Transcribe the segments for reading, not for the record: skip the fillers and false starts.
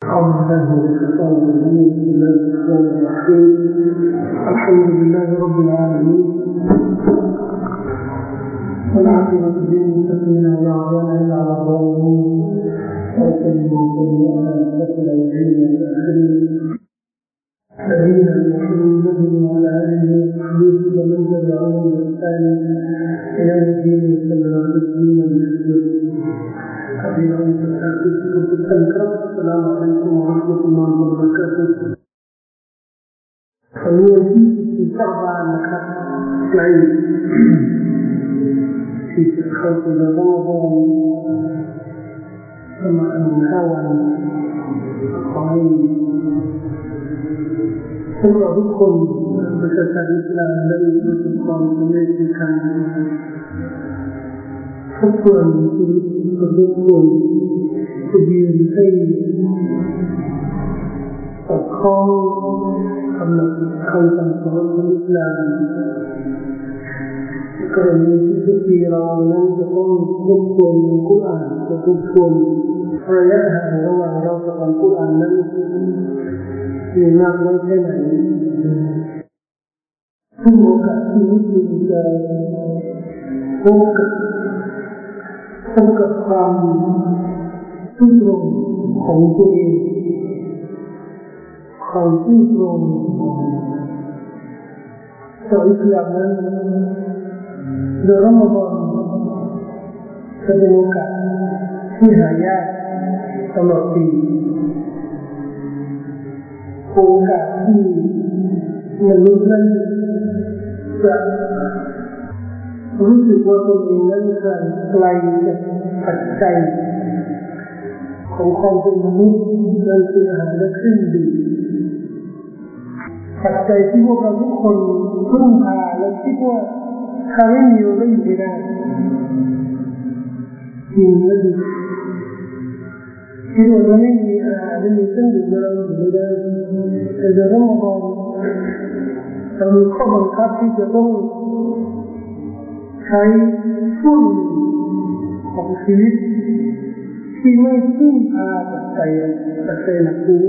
أعوذ بالله من الشيطان الرجيم بسم الله الرحمن الرحيم الحمد لله رب العالمين والعاقبة للمتقين ولا عدوان إلا على الظالمين وأسلم وأسلم على أشرف الأنبياء والمرسلين نبينا محمد وعلى آله وصحبه ومن تبعهم بإحسان إلى يوم الدين صلى الله عليه وسلم السلام عليكم ورحمة الله وبركاته วันนี้ที่14นะครับใกล้ที่จะเข้าสู่รอมฎอนประมาณ5 วันขอให้พวกเราทุกคนประชาชนอิสลามได้ประสบความสำเร็จในการทบทวนชีวิตของทุกคนจะยืนให้สอดคล้องกับหลักคำสั่งสอนของอิสลามกรณีที่ทุกทีเรานั้นจะต้องทบทวนกุรอานจะทบทวนระยะห่างระหว่างเรากับกุรอานนั้นมีมากน้อยแค่ไหนทุกโอกาสที่มุสลิมจะพบกับความซื่อตรงของตัวเองความซื่อตรงต่ออิสลามนั้นโดยรอมฎอนจะเป็นโอกาสที่หายากตลอดปีโอกาสที่มนุษย์นั้นจะรู้สึกว่าตัวเองนั้นไกลจากปัจจัยของความเป็นมนุษย์นั่นคืออาหารและเครื่องดื่มปัจจัยที่พวกเราทุกคนพึ่งพาและคิดว่าถ้าไม่มีเราก็อยู่ไม่ได้จริงและดีคิดว่าถ้าไม่มีอาหารไม่มีเครื่องดื่มเราอยู่ไม่ได้แต่เดี๋ยวเรามองเรามีข้อบังคับที่จะต้องใช้ช่วงของชีวิตที่ไม่พึ่งพาปัจจัยหลักนี้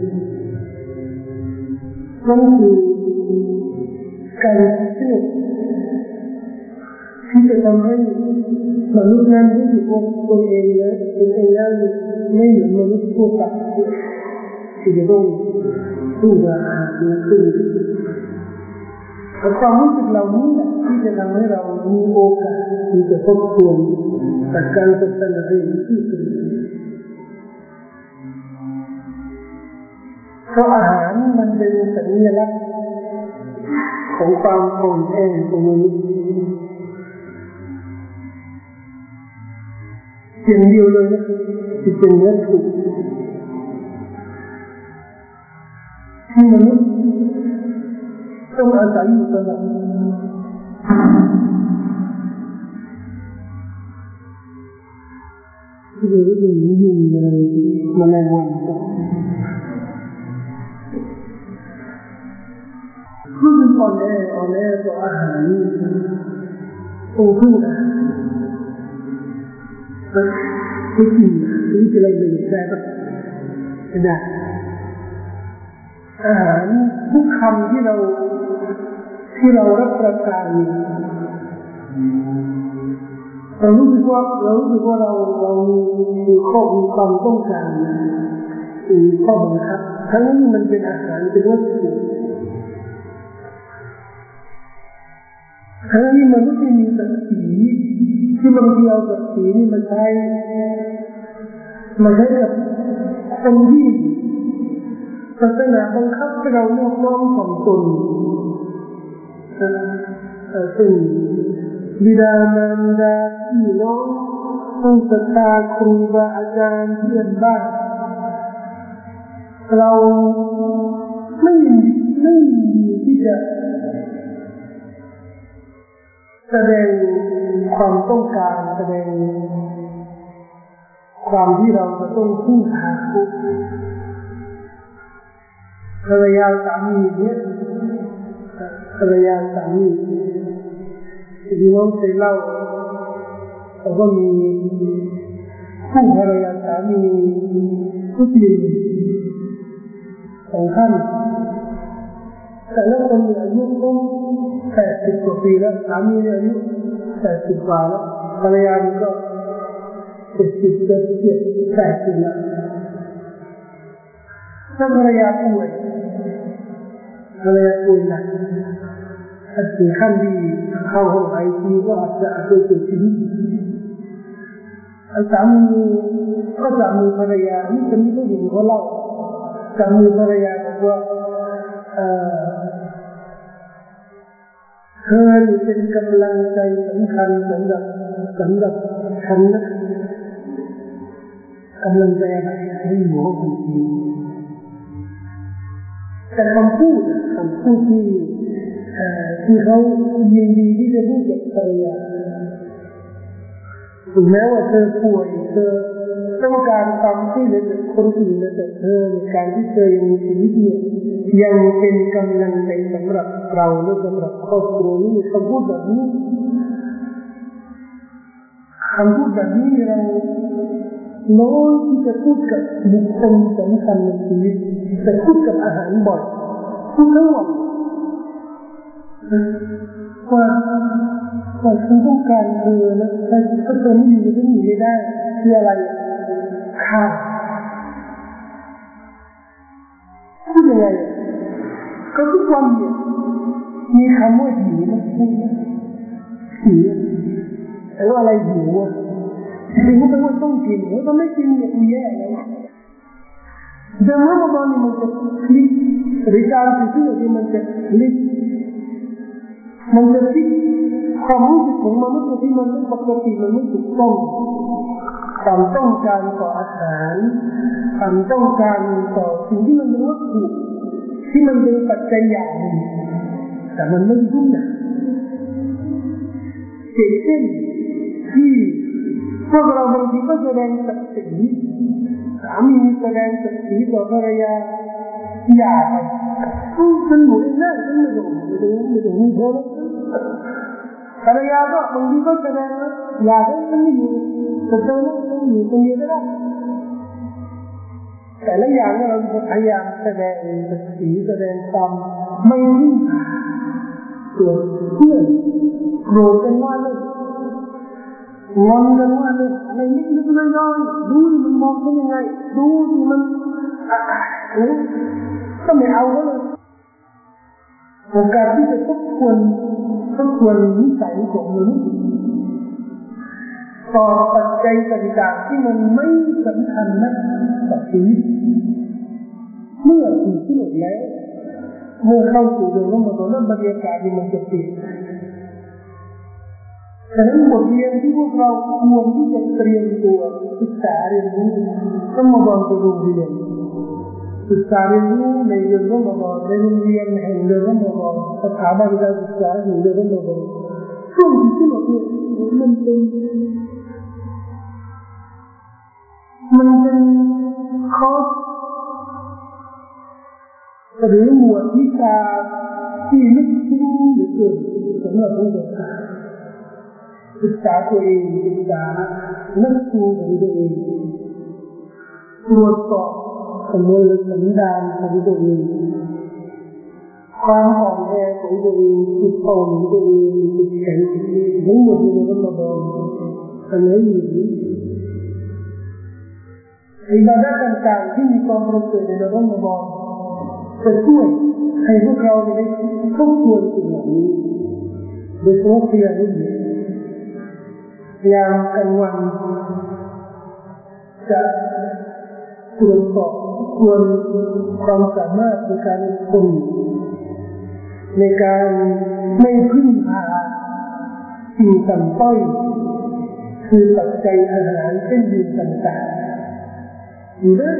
นั่นคือการเชื่อที่จะทำให้มนุษย์นั้นรู้สึกว่าตัวเองนั้นไม่เหมือนมนุษย์ทั่วไปที่จะต้องพึ่งพาและพึ่งความรู้สึกเหล่านี้แหละที่จะทำให้เรามีโอกาสที่จะทบทวนจากการศึกษาในที่สุดเพราะอาหารมันเป็นสัญลักษณ์ของความอ่อนแอของมนุษย์อย่างเดียวเลยนะที่เป็นวัตถุที่มนุษย์ต้องอาศัยอยู่ตลอดที่เราได้ยินเลยแมลงวันคือเป็นอ่อนแอต่ออาหารต้องพึ่งอาหารไม่จริงหรือจะอะไรเลยแค่แบบได้อาหารทุกคำที่เรารับประทานเรารู้สึกว่าเรามีความต้องการมีข้อบังคับทั้งนี้มันเป็นอาหารเป็นวัตถุทั้งนี้มนุษย์ที่มีศักดิ์ศรีที่บางทีเอาศักดิ์ศรีนี่มาใช้กับคนที่ศาสนาบังคับให้เรานอบน้อมถ่อมตนซึ่งบิดามารดาพี่น้องผู้ศรัทธาครูบาอาจารย์เพื่อนบ้านเราไม่ยินดีที่จะแสดงความต้องการแสดงความที่เราจะต้องพึ่งพาผู้ภรรยาสามีเนี่ยภรรยาสามีที่น้องเคยเล่าเขาก็มีคู่ภรรยาสามีผู้หญิงของท่านแต่ละคนอายุก็80 กว่าปีแล้วสามีอายุ80 กว่าแล้วภรรยาก็70 80แล้วถ้าภรรยาป่วยหนักถ้าถึงขั้นที่เข้าห้องICUก็อาจจะเสียชีวิตสามีก็จับมือภรรยานี่เป็นผู้หญิงเขาเล่าจับมือภรรยาบอกว่าเธอเป็นกำลังใจสำคัญสำหรับฉันนะกำลังใจอะไรให้หนูจริงๆแต่คำพูดที่เขายินดีที่จะพูดกับภรรยาถึงแม้ว่าเธอป่วยเธอต้องการความช่วยเหลือจากคนอื่นแต่เธอในการที่เธอยังมีชีวิตเนี่ยยังเป็นกำลังใจสำหรับเราและสำหรับครอบครัวนี่คำพูดแบบนี้เราน้อยที่จะพูดกับบุคคลสำคัญในชีวิตแต่พูดกับอาหารบ่อยพูดทั้งวันว่าฉันต้องการเธอนะถ้าเธอไม่อยู่จะอยู่ไม่ได้คืออะไรข้าวพูดยังไงก็ทุกวันเนี่ยมีคำว่าหิวนะพูดหิวแต่ว่าอะไรหิวอ่ะหิวแปลว่าต้องกินถ้าไม่กินเนี่ยกูแย่แล้วเดี๋ยวเมื่อตอนนี้มันจะคลิกหรือการที่มันจะคลิกมันจะพลิกความรู้สึกของมนุษย์ที่มันไม่ปกติมันไม่ถูกต้องความต้องการต่ออาหารความต้องการต่อสิ่งที่มันเป็นวัตถุที่มันเป็นปัจจัยอย่างหนึ่งแต่มันไม่ได้ทุกอย่างเช่นที่พวกเราบางทีก็แสดงศักดิ์ศรีสามีแสดงศักดิ์ศรีต่อภรรยาอย่าไปฉันหนูเองนะฉันไม่ต้องมีเธอแล้วภรรยาก็บางทีก็แสดงว่าอยากให้ฉันไม่อยู่แต่เธอนะฉันอยู่คนเดียวก็ได้แต่ละอย่างเราพยายามแสดงศักดิ์ศรีแสดงความไม่นิ่งตัวเพื่อนโกรธกันว่าเลยงอนกันว่าเลยอะไรนิดๆน้อยๆดูดิมันมองเป็นยังไงดูดิมันก็ไม่เอาเลยโอกาสที่จะทบทวนนิสัยของมนุษย์ต่อปัจจัยต่างๆที่มันไม่สำคัญนะกับชีวิตเมื่อถูกที่หมดแล้วเมื่อเข้าสู่เดือนรอมฎอนบรรยากาศมันจะเปลี่ยนฉะนั้นบทเรียนที่พวกเราควรที่จะเตรียมตัวศึกษาเรียนรู้รอมฎอนเป็นโรงเรียนศึกษาเรียนรู้ในเดือนรอมฎอนในโรงเรียนแห่งเดือนรอมฎอนสถาบันการศึกษาแห่งเดือนรอมฎอนช่วงที่เราเนี่ยมันเป็นคอร์สหรือหมวดวิชาที่ลึกซึ้งเหลือเกินสำหรับผู้ศึกษาตัวเองศึกษานักสู้ของตัวเองตรวจสอบสมรรถสันดานของตัวเองความอ่อนแอของตัวเองจุดอ่อนของตัวเองจุดแข็งของตัวเองทั้งหมดในรอมฎอนอันนี้อิบาดะห์ต่างๆที่มีความประเสริฐในรอมฎอนจะช่วยให้พวกเราได้ทบทวนสิ่งเหล่านี้โดยเฉพาะเพียงนี้ยามกลางวันจะตรวจสอบควรความสามารถในการคนในการไม่พึ่งพาสิ่งต่ำต้อยคือปัจจัยอาหารเช่นยืนต่างๆอยู่ได้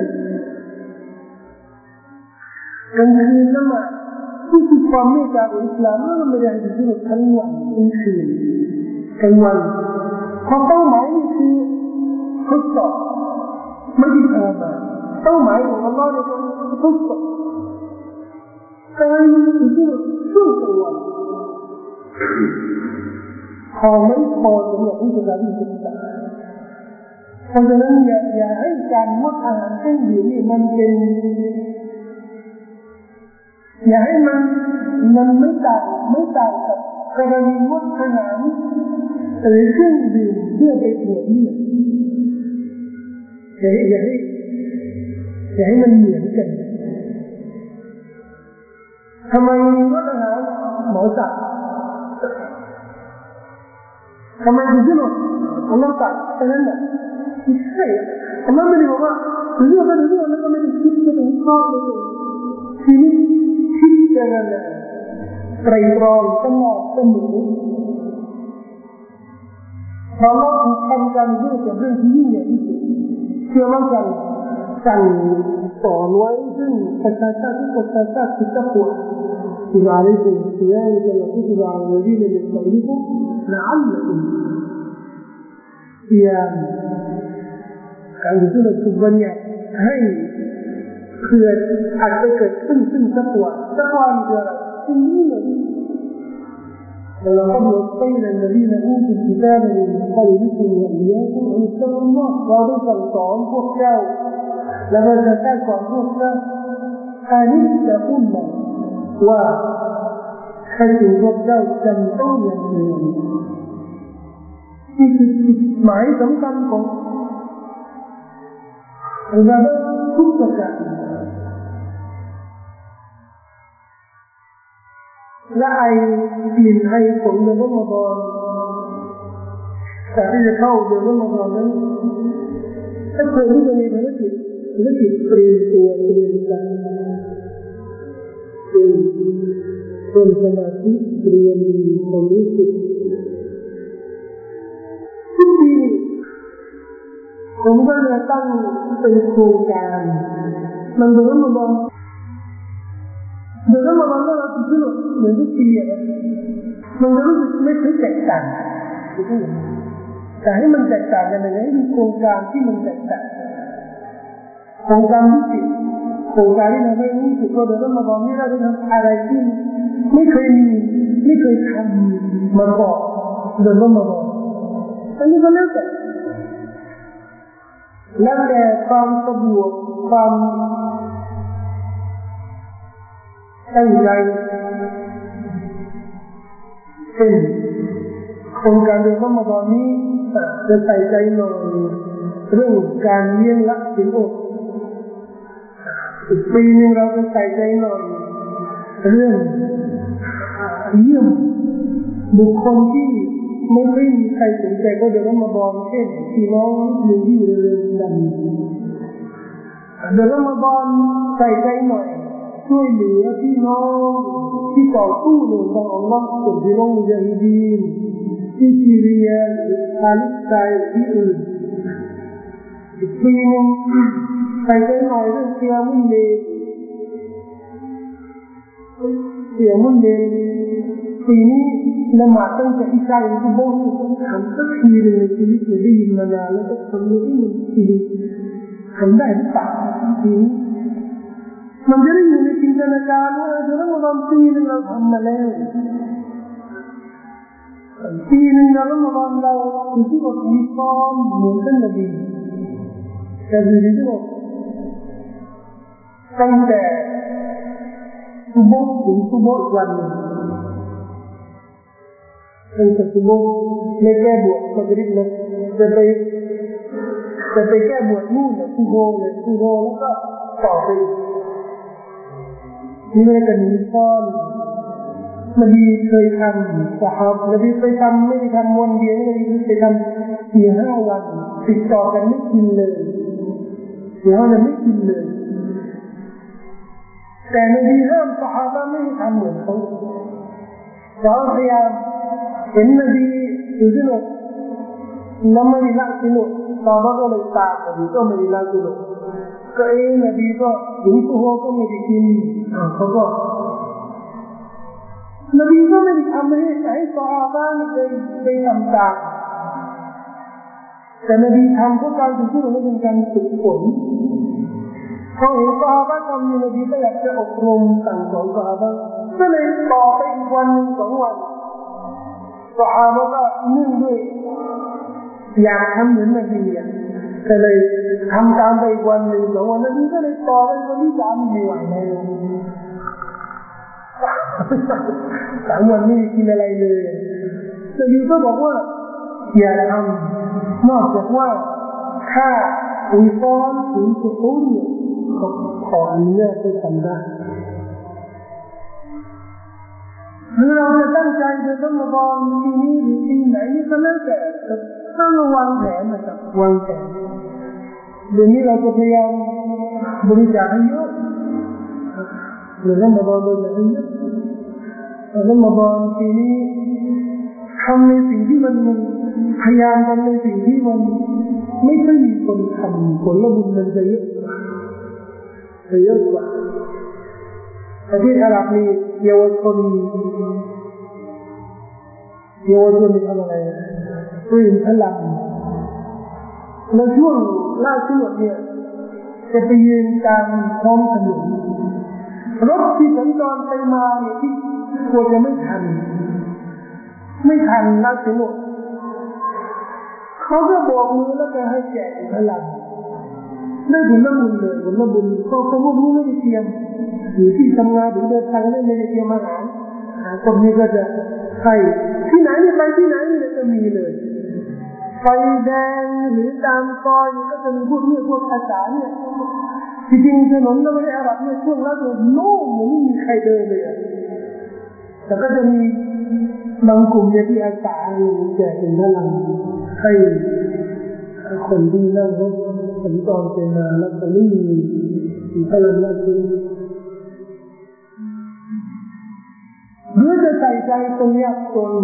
กลางคืนละหมาดที่คือความเมตตาของอิสลามมันไม่ได้อยู่ที่ทั้งวันทั้งคืนกลางวันความเป้าหมายนี่คือทดสอบไม่ได้ทำมาเป้าหมายของอัลลอฮ์ในการทดสอบการอยู่ที่ช่วงกลางวันพอไม่พอสำหรับผู้ศรัทธาศึกษาเพราะฉะนั้นอย่าให้การงดอาหารเครื่องดื่มนี่มันเป็นอย่าให้มันไม่ต่างกับกรณีงดอาหารหรือเครื่องดื่มเพื่อไปตรวจเลือดอย่าให้มันเหมือนกันทำไมงดอาหารหมอสั่งทำไมถึงที่หมดอัลลอฮ์สั่งแค่นั้นแหละไม่ใช่อัลลอฮ์ไม่ได้บอกว่าเรื่องแล้วก็ไม่ได้คิดไม่ได้ชอบเลยทีนี้คิดกันนะไตรตรองตลอดเสมอเพราะเราถูกทำกันด้วยกับเรื่องที่ยิ่งใหญ่ที่สุดเชื่อมั่นกันสั่งสอนไว้ซึ่งประชาชาติคิดกับตัวإذا عليكم الصيام كما كتب على الذين من قبلكم لعلكم صيام การที่เราถูกบัญญัติให้เกิดอาจจะเกิดขึ้นซึ่งตักวาคืออะไรสิ่งนี้เลยولقد وصينا الذين أوتوا الكتاب من قبلكم وإياكم أن اتقوا الله เราได้สั่งสอนพวกเจ้าและเราจะสร้างสอนพวกเจ้าอันนี้จะพูดมาว่าให้ถึงพวกเจ้าจำต้องอย่างเดียวนี่คือหมายสำคัญของอิบาดะห์ทุกประการและกลิ่นของเดือนรอมฎอนแต่ที่จะเข้าเดือนรอมฎอนนั้นถ้าคนที่จะมีภารกิจเตรียมตัวเตรียมใจเป็นสมาธิเตรียมความรู้สึกทุกปีผมก็จะตั้งเป็นโครงการมันเดือนรอมฎอนแล้วเราคิดว่าเหมือนทุกปีอะมันรู้สึกไม่ค่อยแตกต่างแต่ให้มันแตกต่างกันยังไงให้มีโครงการที่มันแตกต่างโครงการที่ติดโครงการที่เราไม่รู้สึกว่าเดือนรอมฎอนนี้เราจะทำอะไรที่ไม่เคยทำมาก่อนเดือนรอมฎอนอันนี้ก็แล้วแต่ความสะดวกความตั้งใจเช่นโครงการเดือนรอมฎอนนี้จะใส่ใจหน่อยเรื่องการเลี้ยงละศีลอดอีกปีนึงเราจะใส่ใจหน่อยเรื่องเยี่ยมบุคคลที่ไม่ค่อยมีใครสนใจก็เดือนรอมฎอนเช่นพี่น้องมุสลิมที่อยู่ในเรือนจำเดือนรอมฎอนใส่ใจหน่อยช่วยเหลือพี่น้องที่ต่อสู้ในทางอัลลอฮ์ส่วนพี่น้องมุญาฮิดีนที่ซีเรียหรือปาเลสไตน์ที่อื่นอีกปีนึงใส่ใจหน่อยเรื่องเสียมุ่นเลปีนี้ละหมาดตั้งแต่อิชาถึงซุบฮ์ทำสักทีนึงในชีวิตไม่ได้ยินมานานแล้วก็ทำไม่ได้ทีทำได้หรือเปล่ามันจะได้อยู่ในจินตนาการว่าเดือนรอมฎอนปีนึงเราทำมาแล้วปีนึงเดือนรอมฎอนเราที่ว่ามีความเหมือนท่านนบีแต่ดูดิว่าตั้งแต่ซุบฮ์ถึงซุบฮ์วันตั้งแต่ซุบฮ์ไม่แก้บวชมักริบนะจะไปแก้บวชนู่นนะซุบฮ์แล้วก็ต่อไปนี่ไม่เป็นนิสานนบีเคยทำสหายนบีเคยทำไม่ได้ทำวันเดียวนบีเคยทำ 4-5 วันติดต่อกันไม่กินเลย4-5 วันไม่กินเลยแต่นบีห้ามสหายไม่ทำเหมือนเขาพยายามเห็นนบีอยู่ที่โน่นแล้วไม่ได้ละที่โน่นสหายก็เลยตามนบีก็ไม่ได้ละที่โน่นก็นบีก็ถึงตัวก็ไม่ได้กินเขาก็นบีก็ไม่ได้ทำให้ซอฮาบะห์ได้ทำตามแต่นบีทำเพราะการที่เราเป็นการฝึกฝนพอเห็นซอฮาบะห์ทำนบีก็อยากจะอบรมสั่งสอนซอฮาบะห์ก็เลยต่อไปอีกวัน2 วันซอฮาบะห์ก็นึ่งด้วยอยากทำเหมือนนบีก็เลยทำตามไปอีกวัน1-2 วันนบีก็เลยต่อไปวันที่3ไม่ไหวแล้ว 3 วันไม่กินอะไรเลยนบีก็บอกว่าอย่าทำนอกจากว่าถ้าอุยฟอนถึงสุขุนเนี่ยขออนุญาตให้ทำได้หรือเราจะตั้งใจจะต้องมาบอลปีนี้หรือปีไหนนี่ก็แล้วแต่ต้องระวังแผนนะครับวางแผนเดี๋ยวนี้เราจะพยายามบริจาคให้เยอะหรือเรามาบอลบริจาคให้เยอะเรามาบอลปีนี้ทำในสิ่งที่มันพยายามทำในสิ่งที่มันไม่ค่อยมีคนทำผลบุญมันจะเยอะกว่าประเทศอาหรับนี่เยาวชนมีอะไรตื่นพลังในช่วงล่าสุดเนี่ยจะไปยืนตามท้องถนนรถที่สัญจรไปมาเนี่ยที่กลัวจะไม่ทันล่าสุดเขาก็บอกมือแล้วก็ให้แจกพลังได้ผลบุญเลยผลบุญเพราะพวกนี้ไม่ได้เตรียมอยู่ที่ทำงานหรือเดินทางไม่ได้เตรียมอาหารคนนี้ก็จะให้ที่ไหนไปที่ไหนนี่จะมีเลยไฟแดงหรือตามซอยก็จะมีพวกนี้พวกอาสาเนี่ยจริงๆถนนในอาหรับเนี่ยช่วงแล้วโล่งไม่มีใครเดินเลยแต่ก็จะมีบางกลุ่มเนี่ยที่อาสาเนี่ยแจกเป็นพลังให้คนที่นั่งรถสัญจรไปมาแล้วก็ไม่มีพลังงานที่หรือจะใส่ใจตรงยากจน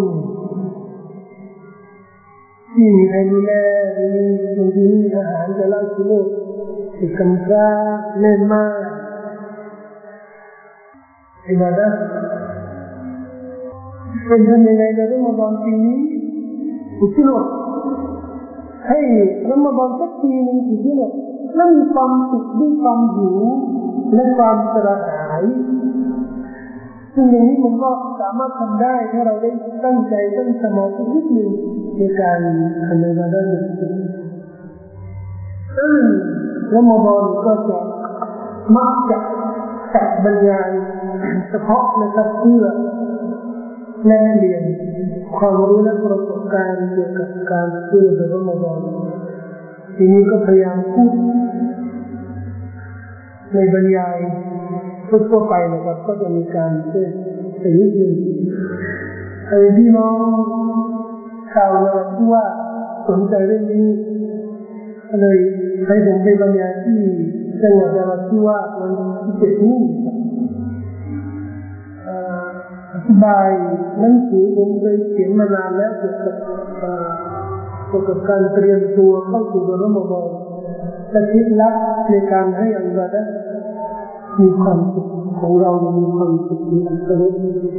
ที่มีใครดูแลมีบางทีมีอาหารจะเล่าชีวิตที่กำพร้าแม่ม่ายไอ้บ้านะเป็นทำยังไงเราต้องมาบางทีนี้อุทิศให้เรามาบางสักทีนึงอุทิศแล้วมีความสุขด้วยความหิวและความกระหายซึ่งอย่างนี้มันก็สามารถทำได้ถ้าเราได้ตั้งใจตั้งสมาธินิดนึงในการทำในวันนั้นซึ่งละมบอนก็จะมักจะจัดบรรยายเฉพาะนะครับเพื่อแลกเปลี่ยนความรู้และประสบการณ์เกี่ยวกับการช่วยเหลือละมบอนทีนี้ก็พยายามพูดในบรรยายทั่วไปนะครับก็จะมีการเช่นแต่นิดนึงพี่น้องชาวนราธิวาสสนใจเรื่องนี้เลยให้ผมไปบรรยายที่จังหวัดนราธิวาสวันที่7นี้อธิบายหนังสือผมเคยเขียนมานานแล้วเกี่ยวกับการเตรียมตัวเข้าสู่รอมฎอนและเคล็ดลับในการให้อิบาดะห์มีความสุขของเรามีความสุขในอัตโนมัติ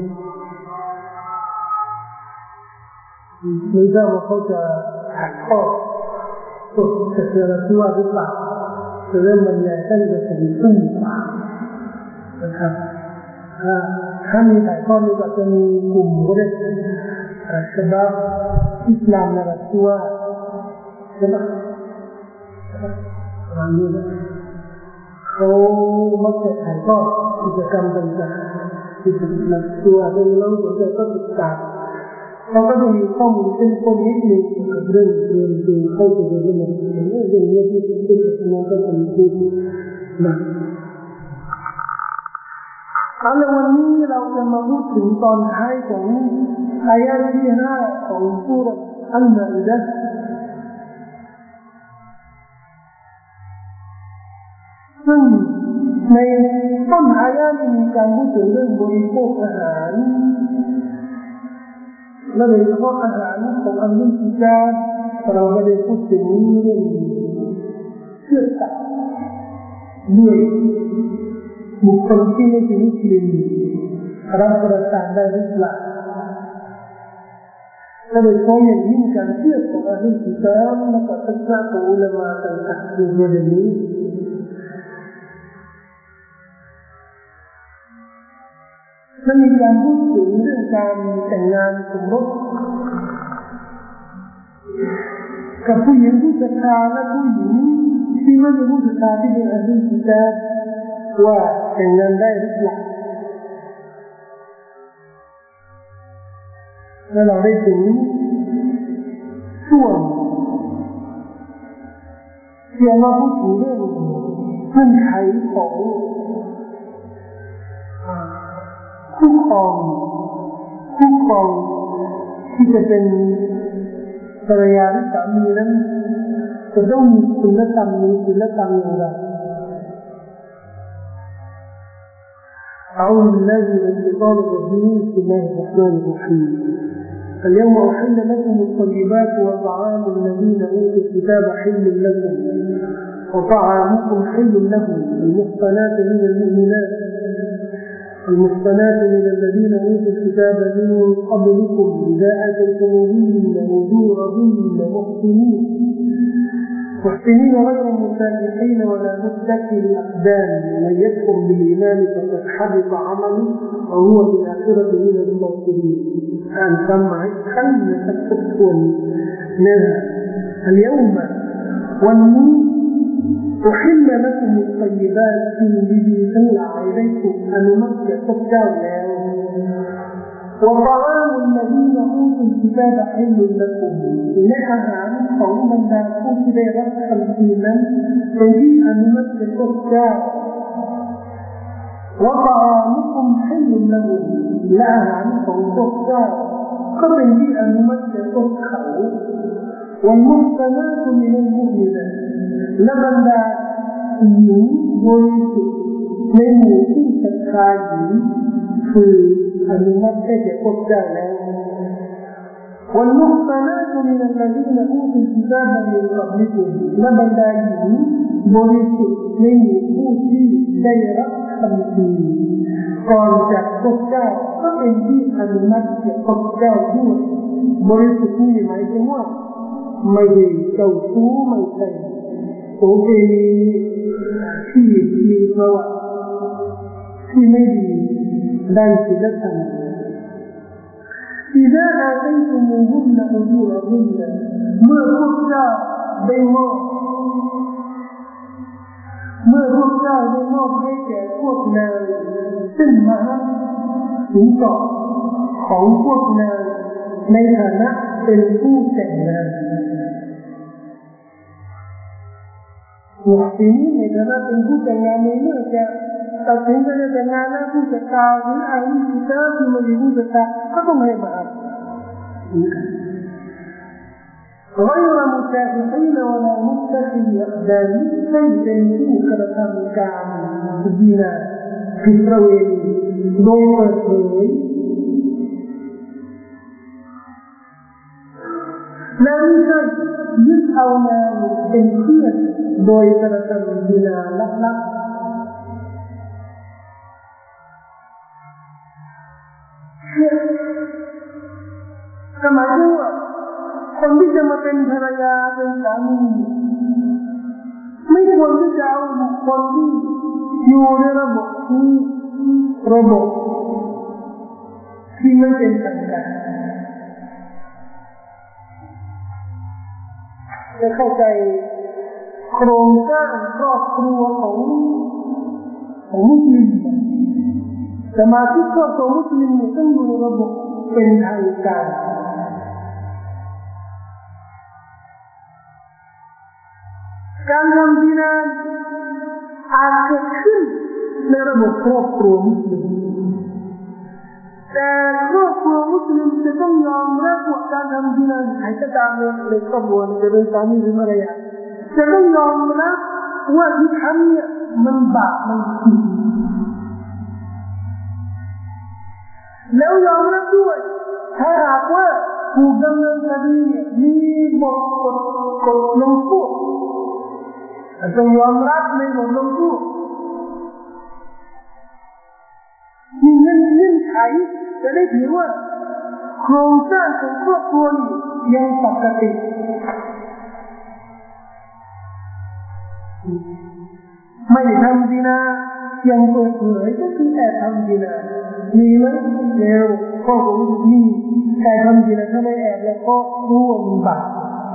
ไม่ทราบว่าเขาจะถ่ายทอดสดจากนราธิวาสหรือเปล่าจะเริ่มบรรยายตั้งแต่2 ทุ่มนะครับถ้ามีถ่ายทอดนี่ก็จะมีกลุ่มก็ได้ฉบับอิสลามนราธิวาสใช่ไหมอันนี้นะเขามักจะถ่ายทอดกิจกรรมต่างๆที่เป็นหลักตัวเรื่องน้องสนใจก็ศึกษาเราก็จะมีข้อมูลเป็นคนนิดนึงกับเรื่องเรียนรู้เข้าสู่เรื่องนี้เรื่องนี้ที่เป็นน้องก็เป็นผู้นะแล้ววันนี้เราจะมาพูดถึงตอนท้ายของอายะห์ที่5ของซูเราะห์อัลมาอิดะห์ซึ่งในต้นอายะห์นี้มีการพูดถึงเรื่องบริโภคอาหารและโดยเฉพาะอาหารของอัลลุลกิตาบเราก็ได้พูดถึงเรื่องเชื่อสัตย์ด้วยบุคคลที่ไม่เป็นมุสลิมรับประทานได้หรือเปล่าและโดยเฉพาะอย่างยิ่งการเชื่อของอัลลุลกิตาบและก็ทัศนะของอุลามะต่างๆในประเด็นนี้และมีการพูดถึงเรื่องการแต่งงานสมรสกับผู้หญิงผู้ศรัทธาและผู้หญิงที่ไม่เป็นผู้ศรัทธาที่เป็นอัลลุลกิตาบว่าแต่งงานได้หรือเปล่าและเราได้ถึงช่วงที่เราพูดถึงเรื่องเงื่อนไขของคู่ครองที่จะเป็นภรรยาหรือสามีนั้นจะต้องมีคุณธรรมอย่างไรأعوذ بالله من الشيطان الرجيم بسم الله الرحمن الرحيم اليوم أحل لكم الطيبات وطعام الذين أوتوا الكتاب حل لكم وطعامكم حل لهم المحصنات من المؤمنات المحصنات من الذين أوتوا الكتاب من قبلكم إذا آتيتموهن أجورهن محسنين غير مسافحين ولا متكئ أقدام ومن يكفر بالإيمان فقد حبط عمله وهو في الآخرة من الخاسرين أن سمع خلنا تكون منها اليوم أحل لكم الطيبات في الذي سمع إليكم أن نمسك تبتال وطعام الذين أوتوا الكتاب حل لكم لها عن قوما لا كتب رفعا في من تجيء أن نمسك تبتال وطعامكم حل لهم لها عن قوم تبتال فتجيء أن نمسك تبتال والمحصنات من المؤمنات لمن لا يؤمن بويسك من يؤمن تكاجي في المسجد قدام والمحصنات من الذين أوتوا الكتاب من قبلكم لمن لا يؤمن بويسك من يؤمن غير ก่อนจากพระเจ้าก็เป็นที่อนุมัติจากพระเจ้าด้วยบริสุทธิ์นี่หมายถึงว่าไม่ได้เจ้าชู้ไม่ใช่โสเภณีที่มีประวัติที่ไม่ดีด้านศีลธรรม إذا آتيتموهن أجورهن เมื่อพระเจ้าได้มอบให้แก่พวกนางซึ่งมาสินสอดของพวกนางในฐานะเป็นผู้แต่งงานทีนี้ในฐานะเป็นผู้แต่งงานในเมื่อจะตัดสินใจจะแต่งงานแล้วผู้จัดการหรืออาลีกิตาที่มาอยู่ผู้จัดการก็ต้องให้มาغير مسافحين ولا متخذي أقدام ไม่เป็นผู้กระทำการบินาผิดประเวณีโดยเปิดเผยและไม่ใช่ยึดเอานางเป็นเพื่อนโดยกระทำบินาลับๆสมัยนี้คนที่จะมาเป็นภรรยาเป็นสามีไม่ควรที่จะเอาบุคคลที่อยู่ในระบบที่ไม่เป็นทางการจะเข้าใจโครงสร้างครอบครัวของมุสลิมสมาชิกครอบครัวมุสลิมเนี่ยต้องอยู่ในระบบเป็นทางการการทำบินาอาจเกิดขึ้นในระบบครอบครัวมุสลิมแต่ครอบครัวมุสลิมจะต้องยอมรับว่าการทำบินาใครก็ตามในครอบครัวจะเป็นสามีหรือภรรยาจะต้องยอมรับว่าที่ทำเนี่ยมันบาปมันผิดแล้วยอมรับด้วยถ้าหากว่าถูกดำเนินคดีมีบทลงโทษต้องยอมรับในบทลงโทษมีเงื่อนไขจะได้ถือว่าโครงสร้างของครอบครัวยังปกติไม่ได้ทำดีนะยังเปิดเผยก็คือแอบทำดีนะมีไหมแล้วก็คงมีแต่ทำดีนะถ้าไม่แอบแล้วก็รู้ว่ามันบาป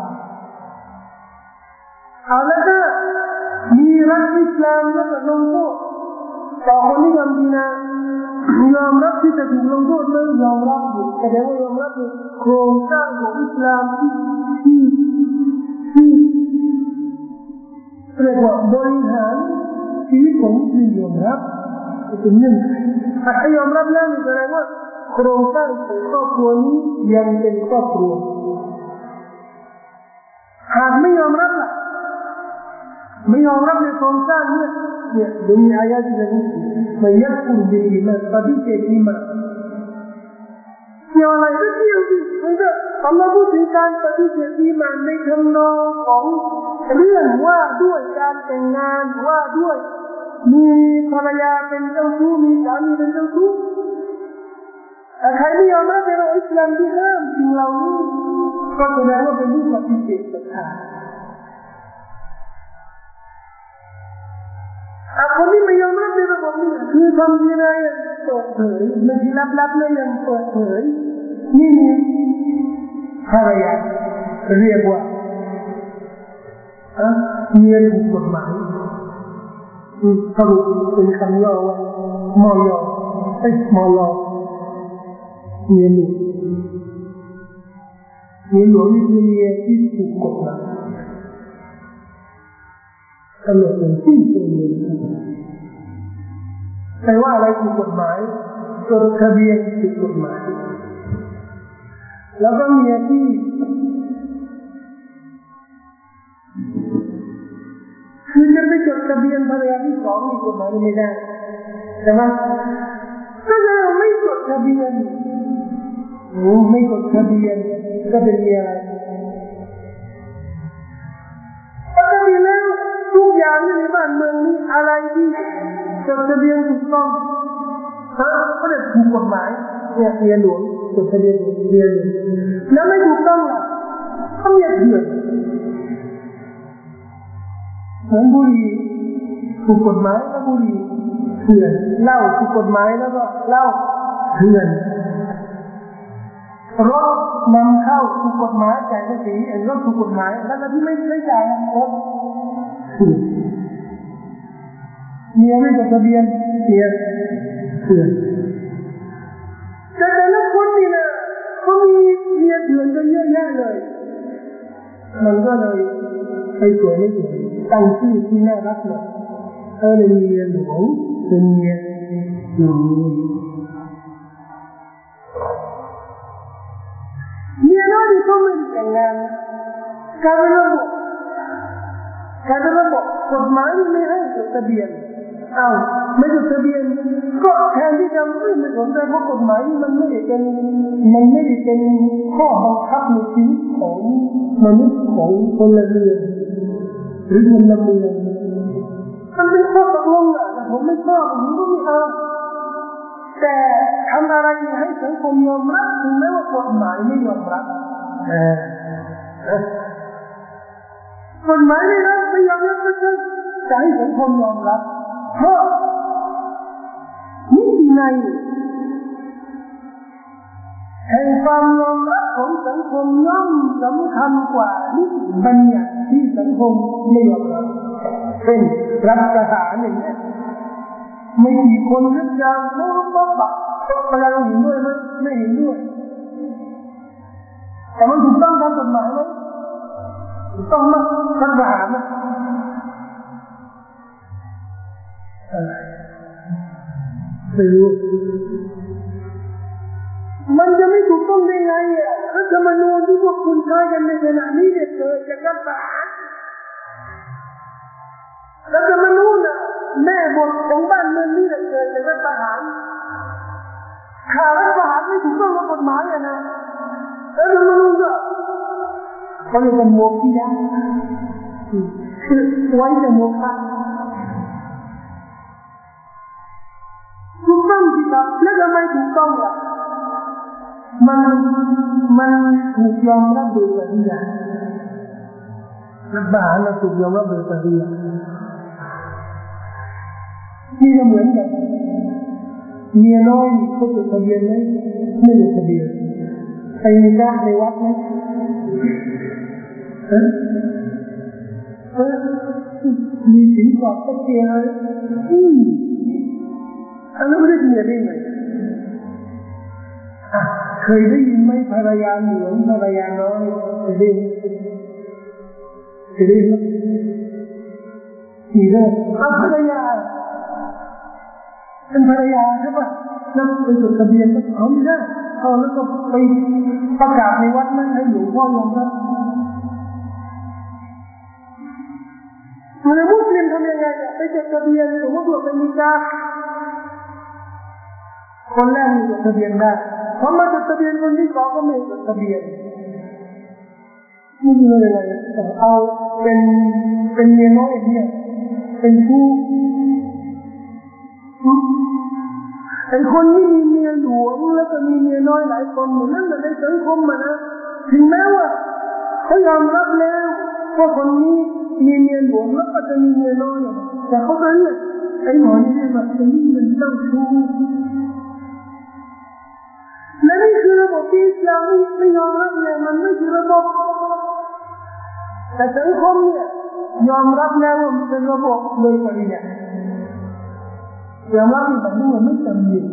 เอาแล้วก็มีรัฐอิสลามแล้วก็ลงโทษต่อคนที่ทำดีนะยอมรับที่จะถูกลงโทษไหมยอมรับอยู่แต่เดี๋ยวยอมรับในโครงสร้างของอิสลามที่เรียกว่าบริหารชีวิตของที่ยอมรับเป็นเงื่อนไขถ้ายอมรับแล้วนี่แสดงว่าโครงสร้างของครอบครัวนี้ยังเป็นครอบครัวหากไม่ยอมรับล่ะไม่ยอมรับในโครงสร้างเนี่ยดูมีอายะที่จะพูดไม่ยักษ์คุณดีมันปฏิเสธดีมันเกี่ยวอะไรก็เกี่ยวสิมันก็อัลลอฮ์พูดถึงการปฏิเสธดีมันในทำนองของเรื่องว่าด้วยการแต่งงานว่าด้วยมีภรรยาเป็นเจ้าชู้มีสามีเป็นเจ้าชู้ใครไม่ยอมรับในอิสลามที่ห้ามสิ่งเหล่านี้ก็แสดงว่าเป็นผู้ปฏิเสธศรัทธาคนที่ไม่ยอมรับในระบบนี้คือทำยังไงเปิดเผยไม่ใช่ลับๆเลยยังเปิดเผยนี่มีภรรยาเรียกว่าเมียถูกกฎหมายสรุปเป็นคำย่อว่ามอยมอลอเมียหลวงนี่คือเมียที่ถูกกฎหมายกำหนดเป็นสิ้นเชิงเลยแต่ว่าอะไรถูกกฎหมายจดทะเบียนถูกกฎหมายแล้วก็เมียที่คือจะไปจดทะเบียนภรรยาที่สองมีกฎหมายไม่ได้ใช่ไหมถ้าเราไม่จดทะเบียนไม่จดทะเบียนก็เป็นเมียอะไรปกติแล้วทุกอย่างในบ้านเมืองนี้อะไรที่จดทะเบียนถูกต้องก็จะถูกกฎหมายเนี่ยเมียหลวงจดทะเบียนเมียหลวงแล้วไม่ถูกต้องล่ะเขาเมียเถื่อนเหมือนบุหรี่ถูกกฎหมายแล้วบุหรี่เถื่อนเหล้าถูกกฎหมายแล้วก็เหล้าเถื่อนรถนำเข้าถูกกฎหมายจ่ายภาษีรถถูกกฎหมายแล้วที่ไม่จ่ายรถเมียไม่จดทะเบียนเมียเถื่อนแต่ละคนนี่นะเขามีเมียเถื่อนกันเยอะแยะเลยมันก็เลยไปสวยไม่สวยตั้งชื่อที่น่ารักหน่อยเลยเมียหลวงเป็นเมียหลวงเมียน้อยที่เขาไม่แต่งงานการระบบกฎหมายไม่ให้จดทะเบียนไม่จดทะเบียนก็แทนที่จะไม่สนใจเพราะกฎหมายมันไม่ได้เป็นข้อบังคับในชีวิตของมนุษย์ของคนละเรือนหรือคนละเมืองมันเป็นข้อตกลงแต่ผมไม่ชอบผมก็ไม่เอาแต่ทำอะไรให้สังคมยอมรับถึงแม้ว่ากฎหมายไม่ยอมรับกฎหมายไม่ยอมรับก็ใช่จะให้สังคมยอมรับเพราะนิตินัยแห่งความยอมรับของสังคมย่อมสำคัญกว่านิติบัญญัติที่สังคมไม่ยอมรับเช่นรัฐประหารอย่างนี้ไม่กี่คนยึดยางโน้ตบัตรประชาชนเห็นด้วยไหมไม่เห็นด้วยแต่มันถูกต้องตามกฎหมายไหมถูกต้องไหมรัฐประหารนะไม่รู้มันจะไม่ถูกต้องได้ไงรัฐธรรมนูญที่พวกคุณใช้กันในขณะนี้เนี่ยเกิดจากรัฐประหารรัฐธรรมนูญแม่บทของบ้านเมืองนี่เกิดจากรัฐประหารข่าวรัฐประหารไม่ถูกต้องกับกฎหมายนะรัฐธรรมนูญก็เขาเรียกว่าโมฆะคือไว้แต่โมฆะถูกต้องสิครับแล้วทำไมถูกต้องล่ะมันถูกยอมรับโดยปริยายรัฐประหารถูกยอมรับโดยปริยายนี่ก็เหมือนกันเมียน้อยเขาจดทะเบียนไหมไม่จดทะเบียนไปนิกะห์ในวัดไหมมีสินสอดชัดเจนเลยอันนั้นไม่ได้เมียได้ไงเคยได้ยินไหมภรรยาหลวงภรรยาน้อยเคยได้ยินไหมมีเรื่องภรรยาเป็นภรรยาใช่ปะนั่นเป็นจดทะเบียนเขาไม่ได้เขาแล้วก็ไปประกาศในวัดนั้นให้หลวงพ่อยอมรับในมุสลิมทำยังไงไปจดทะเบียนสมมติว่าเป็นนิกาคนแรกมีจดทะเบียนได้พอมาจดทะเบียนคนที่สองก็ไม่จดทะเบียนนี่คืออะไรเอาเป็นเมียน้อยเนี่ยเป็นผู้ไอ้คนที่มีเมียหลวงแล้วก็มีเมียน้อยหลายคนนั่นแหละในสังคมนะถึงแม้ว่าเขายอมรับแล้วว่าคนนี้มีเมียหลวงแล้วก็จะมีเมียน้อยแต่เขาก็เนี่ยไอ้หมอนี่แบบนี้มันเจ้าชู้และนี่คือระบบที่อิสลามไม่ยอมรับเนี่ยมันไม่ใช่ระบบแต่สังคมเนี่ยยอมรับแล้วว่ามันเป็นระบบโดยปริยายยอมรับแต่ดูไม่จำเป็น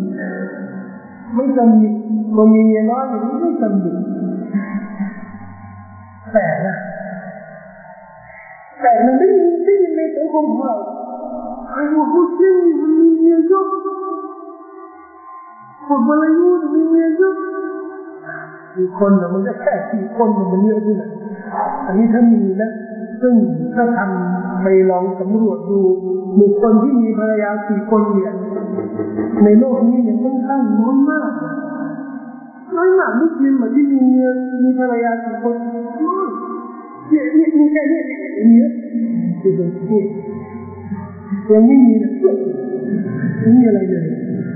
คนมีเมียน้อยอย่างนี้ไม่จำเป็นแต่มันไม่มีในสังคมของเราไอ้พวกมุสลิมมันมีเมียเยอะพวกมาลายูมีเมียเยอะกี่คนนะมันก็แค่4 คนมันเยอะที่ไหนอันนี้ถ้ามีนะซึ่งถ้าทำไปลองสำรวจดูบุคคลที่มีภรรยา4 คนเนี่ยในโลกนี้เนี่ยค่อนข้างน้อยมากมุสลิมที่มีภรรยา4 คนเนี่ยมีแค่นี้เนี่ยยังไม่มีนะไม่มีอะไรเลย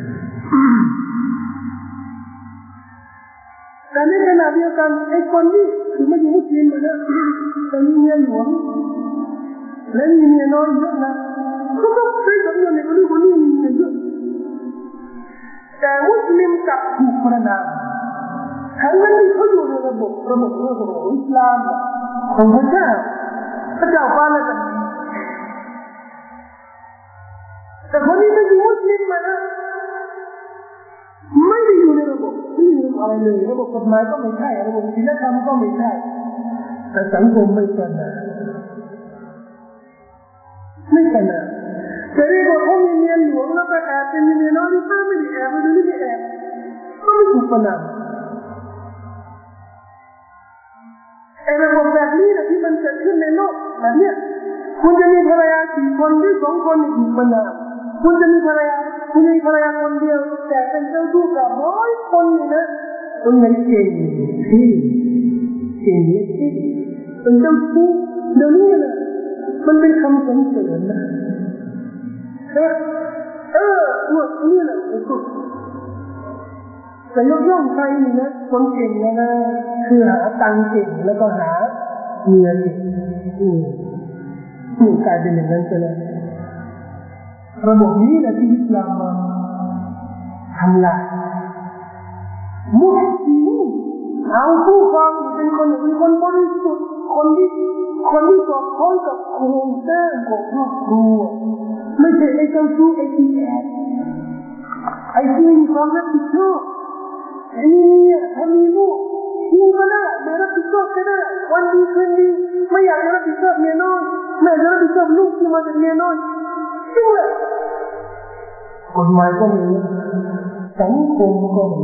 แต่ในขณะเดียวกันไอ้คนที่คือไม่อยู่มุสลิมนะแต่มีเมียหลวงและมีเมียน้อยเยอะนะเขาก็ใช้สำนวนในคนนี้มีเมียเยอะแต่มุสลิมกับถูกประนามทั้งนั้นที่เขาอยู่ในระบบของอิสลามของพระเจ้าฟ้าและแผ่นดินแต่คนนี้ไม่อยู่มุสลิมนะไม่ได้อยู่ในระบบอะไรเลยระบบกฎหมายก็ไม่ใช่ระบบศีลธรรมก็ไม่ใช่แต่สังคมไม่สนใจแต่เรียกว่าเขามีเมียหลวงแล้วก็แอบเป็นเมียน้อยที่ไม่ได้แอบไม่ได้แอบก็ไม่ถูกประนามไอ้ระบบแบบนี้นะที่มันเกิดขึ้นในโลกแบบเนี้ยคุณจะมีภรรยา4 คนที่2 คนถูกประนามคุณจะมีภรรยาคนเดียวแต่เป็นเจ้าชู้กับ100 คนนี่นะคนไหนเก่งที่เป็นเจ้าชู้เดี๋ยวนี้นะมันเป็นคำสรรเสริญนะนี่แหละแต่ยกย่องใครนี่นะคนเก่งนะคือหาตังเก่งแล้วก็หาเมียเก่งกลายเป็นอย่างนั้นไปแล้วระบบนี้นะที่อิสลามมาทำลายมุสลิมเอาผู้ฟังเป็นคนบริสุทธิ์คนที่สอดคล้องกับโครงสร้างของครอบครัวไม่ใช่ไอ้เจ้าชู้ไอ้ที่แอบไอ้ที่มีความรับผิดชอบไอ้เนี่ยถ้ามีลูกทิ้งก็ได้ไม่รับผิดชอบก็ได้วันดีคืนดีไม่อยากจะรับผิดชอบเมียน้อยไม่อยากจะรับผิดชอบลูกที่มาจากเมียน้อยจริงเลยกฎหมายก็มีสังคมก็มี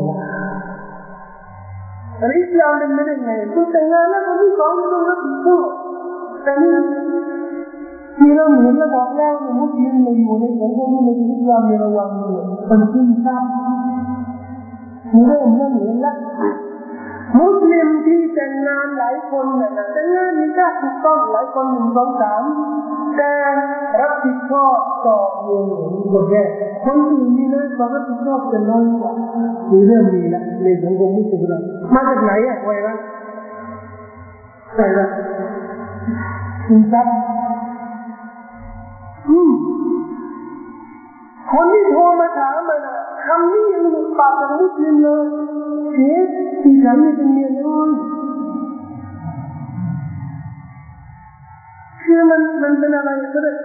แต่อิสลามเป็นไม่ได้ไงคุณแต่งงานแล้วคนที่2ต้องรับผิดชอบแต่นี่ที่เราเห็นแล้วบอกแล้วมุสลิมอยู่ในสังคมในอิสลามมีระวังอยู่เป็นขึ้นทราบเริ่มเห็นแล้วมุสลิมที่แต่งงานหลายคนเนี่ยแต่งงานมีการถูกต้องหลายคน1 2 3แต่รับผิดชอบต่อเมียหลวงคนแรกคนอื่นนี่นะความรับผิดชอบจะน้อยกว่ามีเรื่องนี้แหละในสังคมมุสลิมเรามาจากไหนไว้ละคุณทราบคนที่โทรมาถามมันคำนี้ยังหลุดปากจากมุสลิมเลยที่ฉันนี่เป็นเมียน้อยคือมันเป็นอะไรก็ได้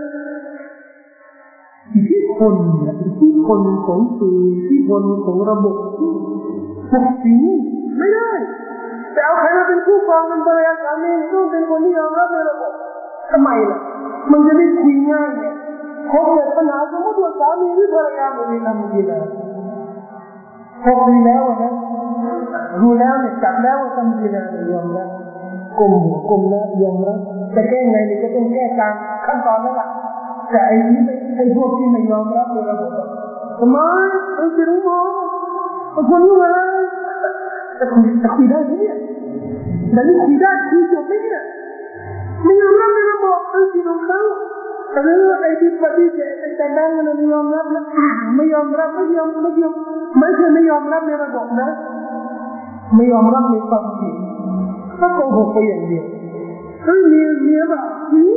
อิทธิพลของสื่ออิทธิพลของระบบพวกสีไม่ได้แต่เอาใครมาเป็นผู้ครองเป็นภรรยาสามีต้องเป็นคนที่ยอมรับในระบบทำไมล่ะมันจะได้คุยง่ายเนี่ยพอเกิดปัญหาสมมติว่าสามีหรือภรรยาไม่ได้ทำดีนะพอคุยแล้วนะรู้แล้วเนี่ยจับแล้วว่าทำดีนะยอมรับกลมแล้วยอมรับจะแก้ไงนี่ก็ต้องแก้ตามขั้นตอนนั่นแหละแต่ไอ้พวกที่ไม่ยอมรับในระบบทำไมจะรู้มั้งคนรู้อะไรจะคุยได้ไหมเนี่ยแต่นี่คุยได้คุยจบไหมเนี่ยไม่ยอมรับในระบบเป็นสิ่งของเขาหรือไอ้ที่ปฏิเสธแต่ดังมันไม่ยอมรับนะไม่ยอมรับไม่ใช่ไม่ยอมรับในระบบนะไม่ยอมรับในความจริงก็โกหกไปอย่างเดียวเฮ้ยเมียแบบ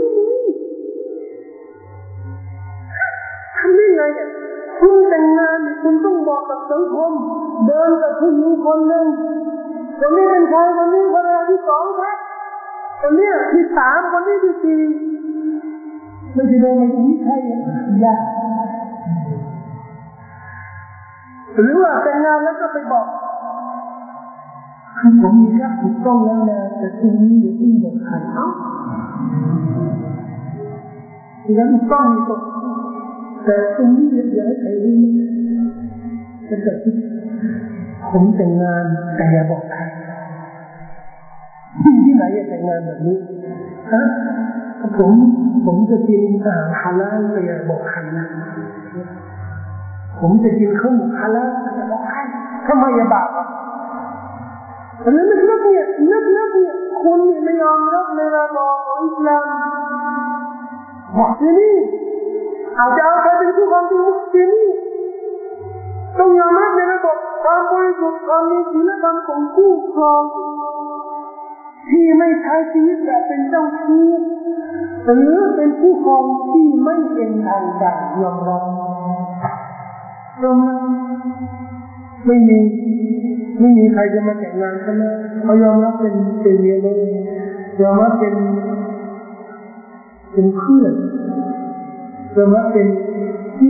ทำได้ไงเนี่ยคุณแต่งงานคุณต้องบอกกับสังคมเดินกับผู้หญิงคนหนึ่งคนนี้เป็นใครคนนี้ภรรยาที่สองครับคนนี้ที่สามคนนี้ที่สี่ไม่ใช่เดินมาตรงนี้ใครยากหรือว่าแต่งงานแล้วก็ไปบอกคือผมมีรักถูกต้องแล้วนะแต่ตรงนี้อย่าเพิ่งบอกใครแล้วถูกต้องมีตกแต่ตรงนี้อย่าให้ใครรู้จะเกิดที่ผมแต่งงานแต่อย่าบอกใครที่ไหนจะแต่งงานแบบนี้ฮะผมจะกินอาหารฮาลาลแต่อย่าบอกใครนะผมจะกินข้าวหมูฮาลาลแต่อย่าบอกใครทำไมอย่าบาปอ่ะแต่เรื่องนักเนี่ยคุณไม่ยอมรับในระบอบของอิสลามมุสลิมอาจจะเอาใครเป็นผู้ครองเป็นมุสลิมต้องยอมรับในระบบความบริสุทธิ์ความมีศีลธรรมของผู้ครองที่ไม่ใช้ชีวิตแบบเป็นเจ้าชู้หรือเป็นผู้ครองที่ไม่เป็นทางการยอมรับไม่มีใครจะมาแต่งงานกันนะเขายอมรับเป็นเมียเลยยอมรับเป็นเพื่อนยอมรับเป็นที่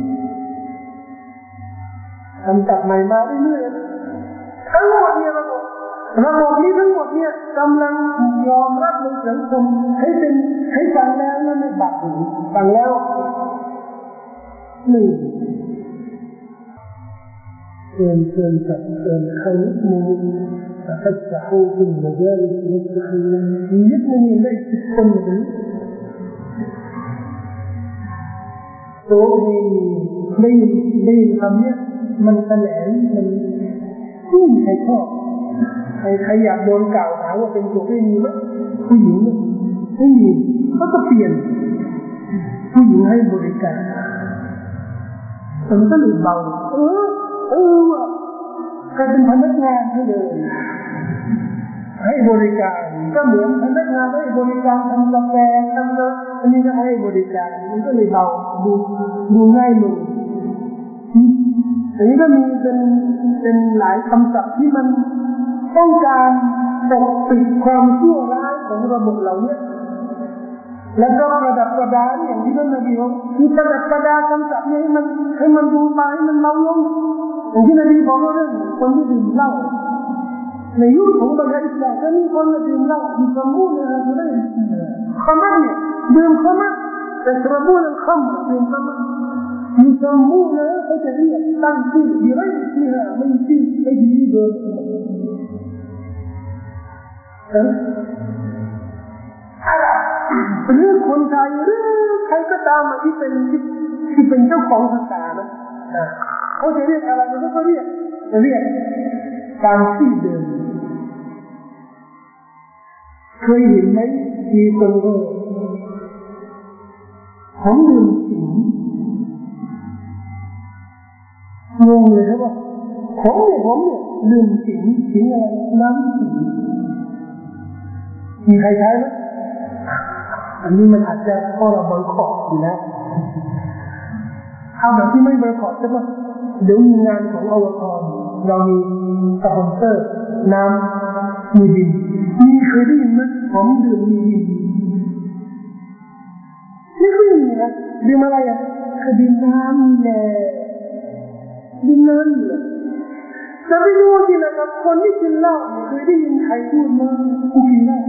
ทำตัดใหม่มาเรื่อยๆทั้งหมดเนี่ยระบบนี้ทั้งหมดเนี่ยกำลังยอมรับในสังคมให้ฟังแล้วนั่นไม่บาปหูฟังแล้วนี่เชิญใครนิดนึงتفتحوا في المجالس المسلمين يبني ليس كل منตัวเองได้ยินคำนี้มันแถลงมันไม่มีใครชอบใครอยากโดนกล่าวหาว่าเป็นตัวไม่มีไหมผู้หญิงไม่มีก็เปลี่ยนผู้หญิงให้บริการมันก็เลยเบาว่ะกลายเป็นพนักงานให้เลยให้บริการก็เหมือนพนักงานให้บริการทำกาแฟทำน้ำอันนี้ก็ให้บริการมันก็เลยเบาดูง่ายลงอันนี้ก็มีเป็นหลายคำศัพท์ที่มันต้องการปกปิดความชั่วร้ายของระบบเหล่านี้แล้วก็ประดับประดาอย่างที่ท่านนบีบอกคือประดับประดาคำศัพท์นี้ให้มันดูมาให้มันเบาลงอย่างที่นบีบอกว่าเรื่องคนที่ดื่มเหล้าในยุคของบรรดาอิสลามก็มีคนดื่มเหล้ามีสมุนอะไรก็ได้ขมัดเนี่ยดื่มขมัดแต่กระบุนขมัดดื่มขมัดมีสมุนนะเขาจะเรียกตั้งชื่อดีไรชื่อไม่ชื่อไอ้ดีเบอร์หรือคนไทยหรือใครก็ตามที่เป็นเจ้าของภาษานะเขาจะเรียกอะไรเขาก็เรียกตามชื่อเดิมเคยเห็นไหมมีคนก็ผมดื่มสิงงงเลยครับว่าผมเนี่ยดื่มสิงอะไรน้ำสิงมีใครใช้ไหมอันนี้มันอาจจะเพราะเราบอยคอตอยู่แล้วเอาแบบที่ไม่บอยคอตใช่ไหมเดี๋ยวมีงานของอวตารเรามีสปอนเซอร์น้ำมีดินมีเคยได้ยินไหมผมดื่มมีดินไม่เคยมีนะดื่มอะไรอ่ะคือดื่มน้ำนี่แหละดื่มน้ำนี่แหละจะไปดูสินะครับคนที่กินเหล้าเคยได้ยินใครพูดมั้ยกูกินเหล้า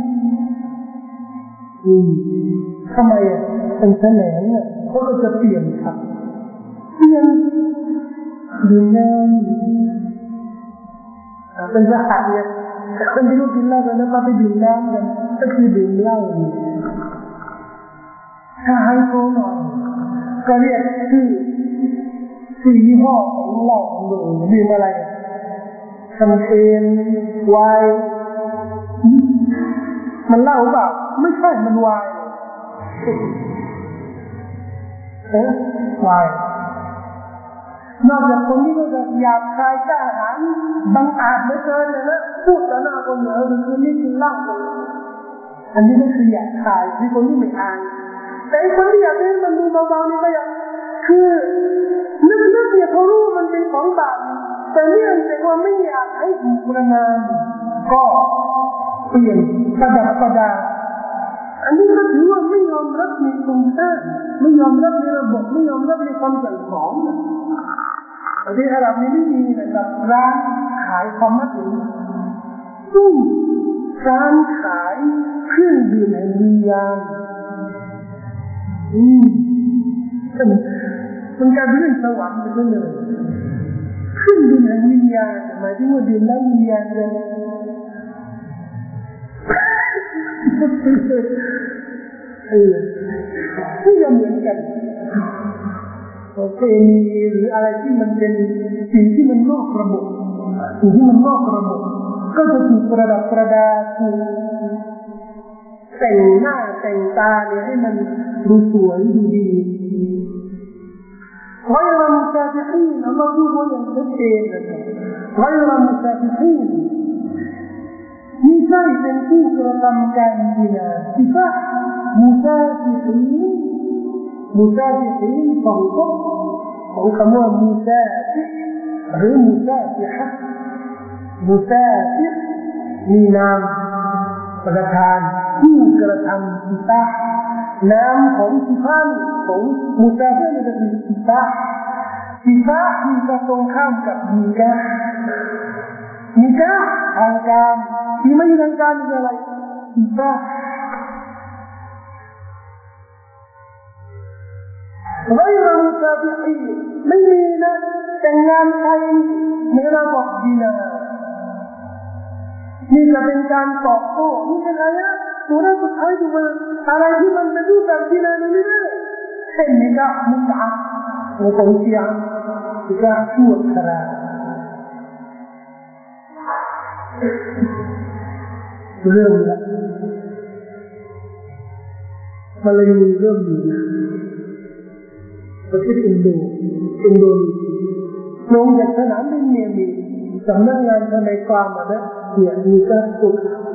ทำไมเป็นแสนเนี่ยเขาก็จะเปลี่ยนครับเปลี่ยนดื่มน้ำเป็นรหัสเนี่ยคนที่รู้กินเหล้ากันแล้วมาไปดื่มน้ำกันก็คือดื่มเหล้าถ้าให้โตหน่อยก็เรียกชื่อยี่ห้อของเหล้าของดื่มอะไรแชมเปญไวน์มันเหล้าเปล่าไม่ใช่มันไวน์ไวน์นอกจากคนที่ก็จะหยาบคายกล้าหาญบังอาจเหลือเกินเลยนะพูดต่อหน้าคนเหนือคือนี่คือเหล้าอันนี้ไม่คือหยาบคายคือคนที่ไม่อายแต่คนที่อยากให้มันดูเบาๆนี่ก็ยังคือนึกเนี่ยเขารู้มันเป็นของบาปแต่เนื่องจากว่าไม่อยากให้ถูกประณามก็เปลี่ยนประดับประดาอันนี้ก็ถือว่าไม่ยอมรับในโครงสร้างไม่ยอมรับในระบบไม่ยอมรับในคำสั่งสอนประเทศอาหรับนี้ไม่มีนะครับร้านขายความมัดหมี่ซึ่งร้านขายเครื่องดื่มแห่งวิญญาณมันกลายเป็นเรื่องสวรรค์ไปเลยเครื่องดื่มแห่งวิญญาณหมายถึงว่าดื่มแล้ววิญญาณจะที่จะเหมือนกันโอเคมีหรืออะไรที่มันเป็นสิ่งที่มันนอกระบบสิ่งที่มันนอกระบบก็จะถูกประดับประดาถูกแต่งหน้าแต่งตาเนี่ยให้มันดูสวยดูดีغير مسافحين الله يقول ينتهي غير مسافحينไม่ใช่เป็นผู้กระทำการดีนะสิฟะมุซาฟิฮีนของพวกของคำว่ามุซาฟิหรือมุซาฟิฮะมุซาฟิมีนามประธานผู้กระทำสิฟะนามของสิฟะของมุซาฟินี่ก็คือสิฟะมีตรงข้ามกับนิกะทางการที่ไม่ทางการคืออะไรสิฟะغير مسافحين ไม่มีนะแต่งงานใครในระบบดินานี่จะเป็นการตอบโต้นี่เป็นอะไรตัวนั้นสุดท้ายดูมาอะไรที่มันเป็นรูปแบบดินาไม่ได้เช่นนิกะมุตะในคนเชียร์นิกะชั่วคราเรื่องนี้มาเลยมีเรื่องนี้ประเทศอินโดนีเซียลงจากสนามบินมีสำนักงานทนายความนะเนี่ยมีการฝึก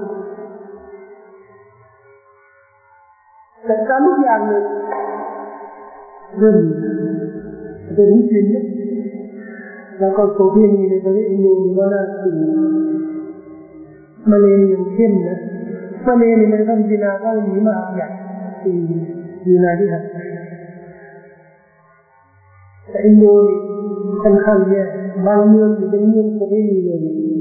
แต่การทุกอย่างเลยเรื่องเป็นมุสลิมแล้วก็โซเวียตในประเทศอินโดนีเซียว่าน่าสิมาเลเซียเข้มนะมาเลเซียมันทำดินาก็หนีมาใหญ่ดินาที่หักแต่อินโดนีเซียค่อนข้างแย่บางเมืองเป็นเมืองก็ไม่มีเลย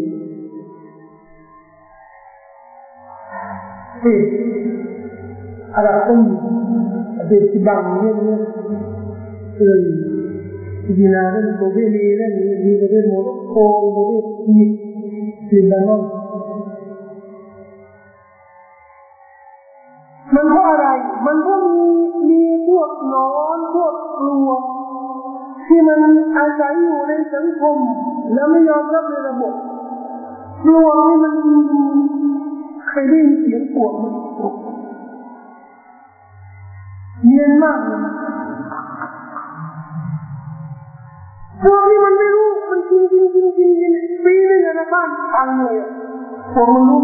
อาหรับก็มีประเทศที่บางเนี่ยดินาเรื่องโซเวียตเรื่องมีประเทศโมร็อกโกประเทศอียิปต์ลิบานอนมันเพราะอะไรมันเพราะมีพวกนอนพวกปลวกที่มันอาศัยอยู่ในสังคมแล้วไม่ยอมรับในระบบปลวกนี่มันใครได้ยินเสียงปลวกมันเนียนมากเลยพวกนี้มันไม่รู้มันกินปีนึงนะบ้านพังเลยพวกมันรู้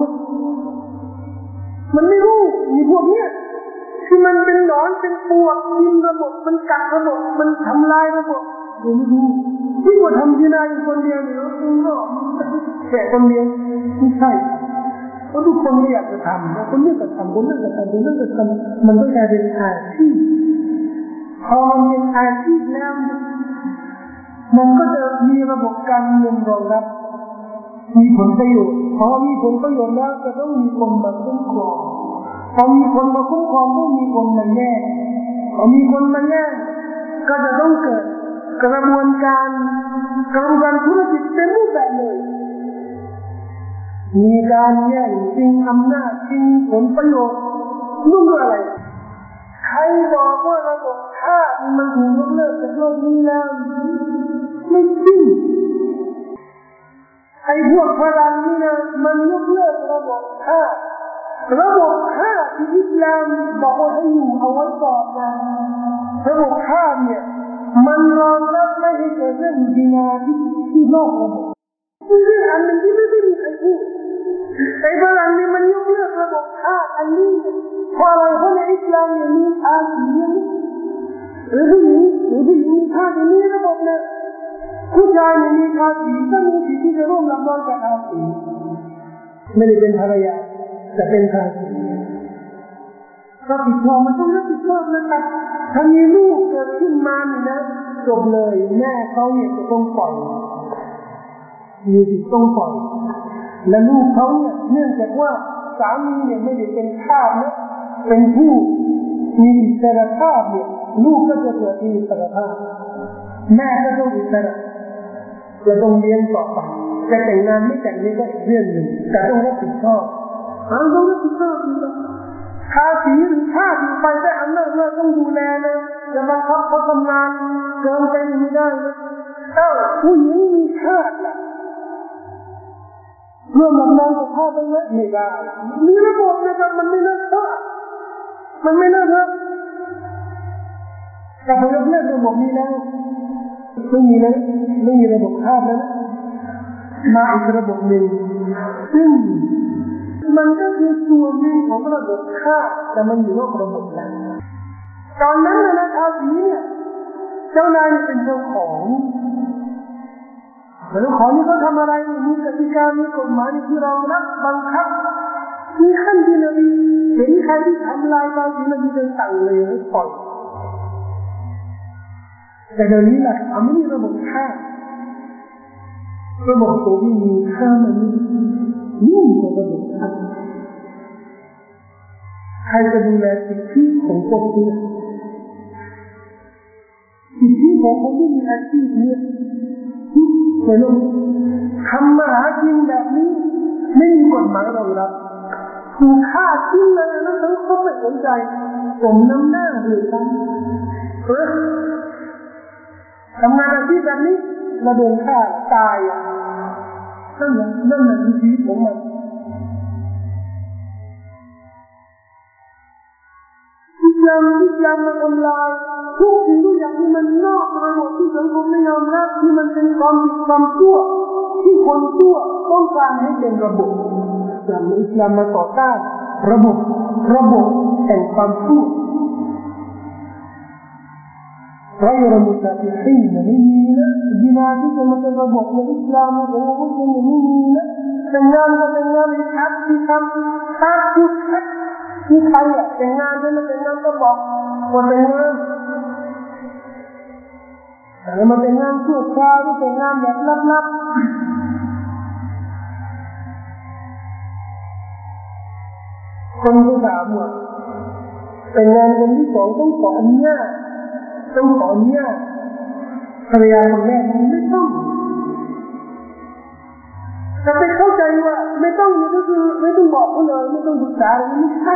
มันไม่รู้มีพวกเนี้ยที่มันเป็นหนอนเป็นปลวกกินระบบมันกัดระบบมันทำลายระบบไม่รู้ที่ว่าทำที่นาอยู่คนเดียวเนี่ยเราแค่คนเดียวไม่ใช่เพราะทุกคนไม่อยากจะทำคนนึงก็ทำคนนึงก็ทำคนนึงก็ทำมันก็กลายเป็นอาชีพพอมันเป็นอาชีพแล้วมันก็จะมีระบบการเงินรองรับมีผลประโยชน์พอมีผลประโยชน์แล้วจะต้องมีคนมาคุ้มครองพอมีคนมาคุ้มครองก็มีคนมาแย่งพอมีคนมาแย่งก็จะต้องเกิดกระบวนการธุรกิจเต็มรูปแบบเลยมีการแย่งชิงอำนาจชิงผลประโยชน์นู่นด้วยอะไรใครบอกว่าระบบทาสมันถูกยกเลิกจากโลกนี้แล้วไม่จริงไอ้พวกฝรั่งนี่นะมันยกเลิกระบบทาสที่อิสลามบอกว่าให้อยู่เอาไว้ก่อนนะระบบทาสเนี่ยมันรองรับไม่ให้เกิดเรื่องดินาที่นอกระบบนี่คืออันหนึ่งที่ไม่ได้มีใครพูดไอ้ฝรั่งนี่มันยกเลิกระบบทาสอันนี้เพราะอะไรเพราะในอิสลามเนี่ยมีภาษีหรือผู้หญิงมีภาษีในระบบเนี่ยผู้ชายมีภาษีก็มีสิทธิ์ที่จะร่วมรับรองกับภาษีไม่ได้เป็นภรรยาแต่เป็นภาษีรับผิดชอบมันต้องรับผิดชอบนะครับถ้ามีลูกเกิดขึ้นมาเนี่ยนะจบเลยแม่เขาเนี่ยจะต้องปล่อยมีสิทธิ์ต้องปล่อยและลูกเขาเนี่ยเนื่องจากว่าสามีเนี่ยไม่ได้เป็นทาสนะเป็นผู้มีอิสรภาพเนี่ยลูกก็จะเกิดมีอิสรภาพแม่ก็ต้องอิสระจะต้องเลี้ยงต่อไปจะแต่งงานไม่แต่งนี่ก็อีกเรื่องหนึ่งแต่ต้องรับผิดชอบต้องรับผิดชอบนะภาษีหรือค่าอยู่ไปได้อำนาจว่าต้องดูแลนะจะบังคับเขาทำงานเกินไปไม่ได้นะผู้หญิงมีค่าล่ะร่วมรับรองกับพ่อไปไหมไม่ได้มีระบบนะครับมันไม่น่าเชื่อแต่พอยกเลิกระบบนี้แล้วไม่มีระบบค่าแล้วนะมาอีกระบบหนึ่งซึ่งมันก็คือส่วนหนึ่งของระบบค่าแต่มันอยู่นอกระบบแล้วตอนนั้นนะภาษีเนี่ยเจ้านายเป็นเจ้าของแล้วของนี้เขาทำอะไรมีกติกามีกฎหมายที่เรารับบังคับมีขั้นที่นบีเห็นใครที่ทำลายภาษีนบีจะสั่งเลยให้ปล่อยแต่เดี๋ยวนี้แหละไม่มีระบบค่าระบบตัวที่มีค่ามันยิ่งกว่าระบบค่าใครจะดูแลสิทธิของพวกนี้สิทธิของคนที่มีอาชีพเนี่ยในโลกทำมาหากินแบบนี้ไม่มีกฎหมายรองรับถูกฆ่าทิ้งเลยแล้วเขาไม่สนใจสมน้ำหน้าเลยครับทำงานอาชีพแบบนี้เราโดนฆ่าตายนั่นแหละคือชีวิตของมันอิสลามมันทำลายทุกสิ่งทุกอย่างที่มันนอกระบบที่สังคมไม่ยอมรับที่มันเป็นความผิดความชั่วที่คนชั่วต้องการให้เป็นระบบอิสลามมาต่อต้านระบบแห่งความชั่วغير متفقين مننا جناتي كما تربط الإسلام ومسلم مننا تنام حق مخيّة تنام تبع وتنام لما تنام شو كارو تنام لبคนที่สามแต่งงานคนที่สองต้องขออนุญาตภรรยาคนแรกไม่ต้องแต่ไปเข้าใจว่าไม่ต้องนี่ก็คือไม่ต้องบอกเขาเลยไม่ต้องปรึกษาเลยไม่ใช่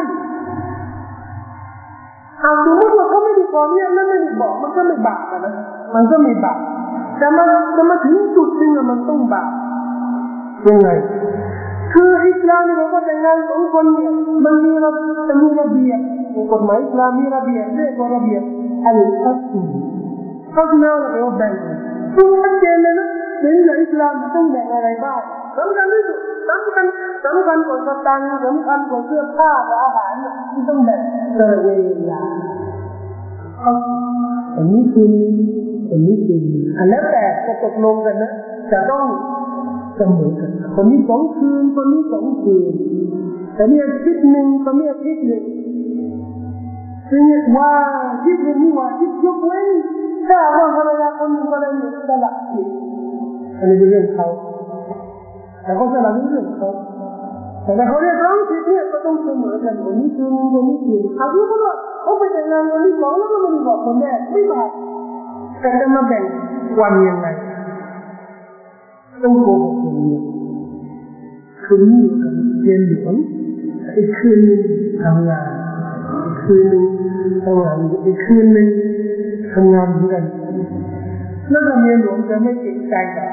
สมมติว่าเขาไม่ได้ขออนุญาตแล้วไม่ได้บอกมันก็ไม่บาปนะมันก็ไม่บาปแต่มาถึงจุดนึงมันต้องบาปยังไงคืออิสลามเนี่ยเราก็แต่งงานสองคนเนี่ยมันมีระเบียบกฎหมายอิสลามมีระเบียบเรียกว่าระเบียบอัลฟัสล์ฟัสล์แล้วเราแบ่งทุกชัดเจนเลยนะในอิสลามต้องแบ่งอะไรบ้างสำคัญที่สุดสำคัญกว่าสตางค์สำคัญกว่าเสื้อผ้าและอาหารที่ต้องแบ่งเวลาอันนี้คือแล้วแต่จะตกลงกันนะจะต้องเสมอกันคนนี้2 คืนคนนี้2 คืนแต่นี่อาทิตย์หนึ่งคนนี้อาทิตย์หนึ่งซึ่งว่าที่เป็นนี่ว่าที่ยกเว้นถ้าว่าภรรยาคนหนึ่งก็ได้สละสิทธิ์อันนี้เป็นเรื่องเขาแต่เขาสละเรื่องเขาแต่เขาเรียกร้องสิทธิ์เนี่ยก็ต้องเสมอกันคนนี้คือคนนี้คืออายุก็ว่าเขาไปแต่งงานคนที่สองแล้วก็มันบอกคนแรกไม่บาปแต่จะมาแบ่งวันยังไงต้องโกหกอย่างนี้คืนนี้อยู่กับเรียนหลวงอีกคืนนึงทำงานคืนนึงทำงานอีกคืนนึงทำงานเหมือนกันแล้วก็เรียนหลวงจะไม่เก่งใจหรอก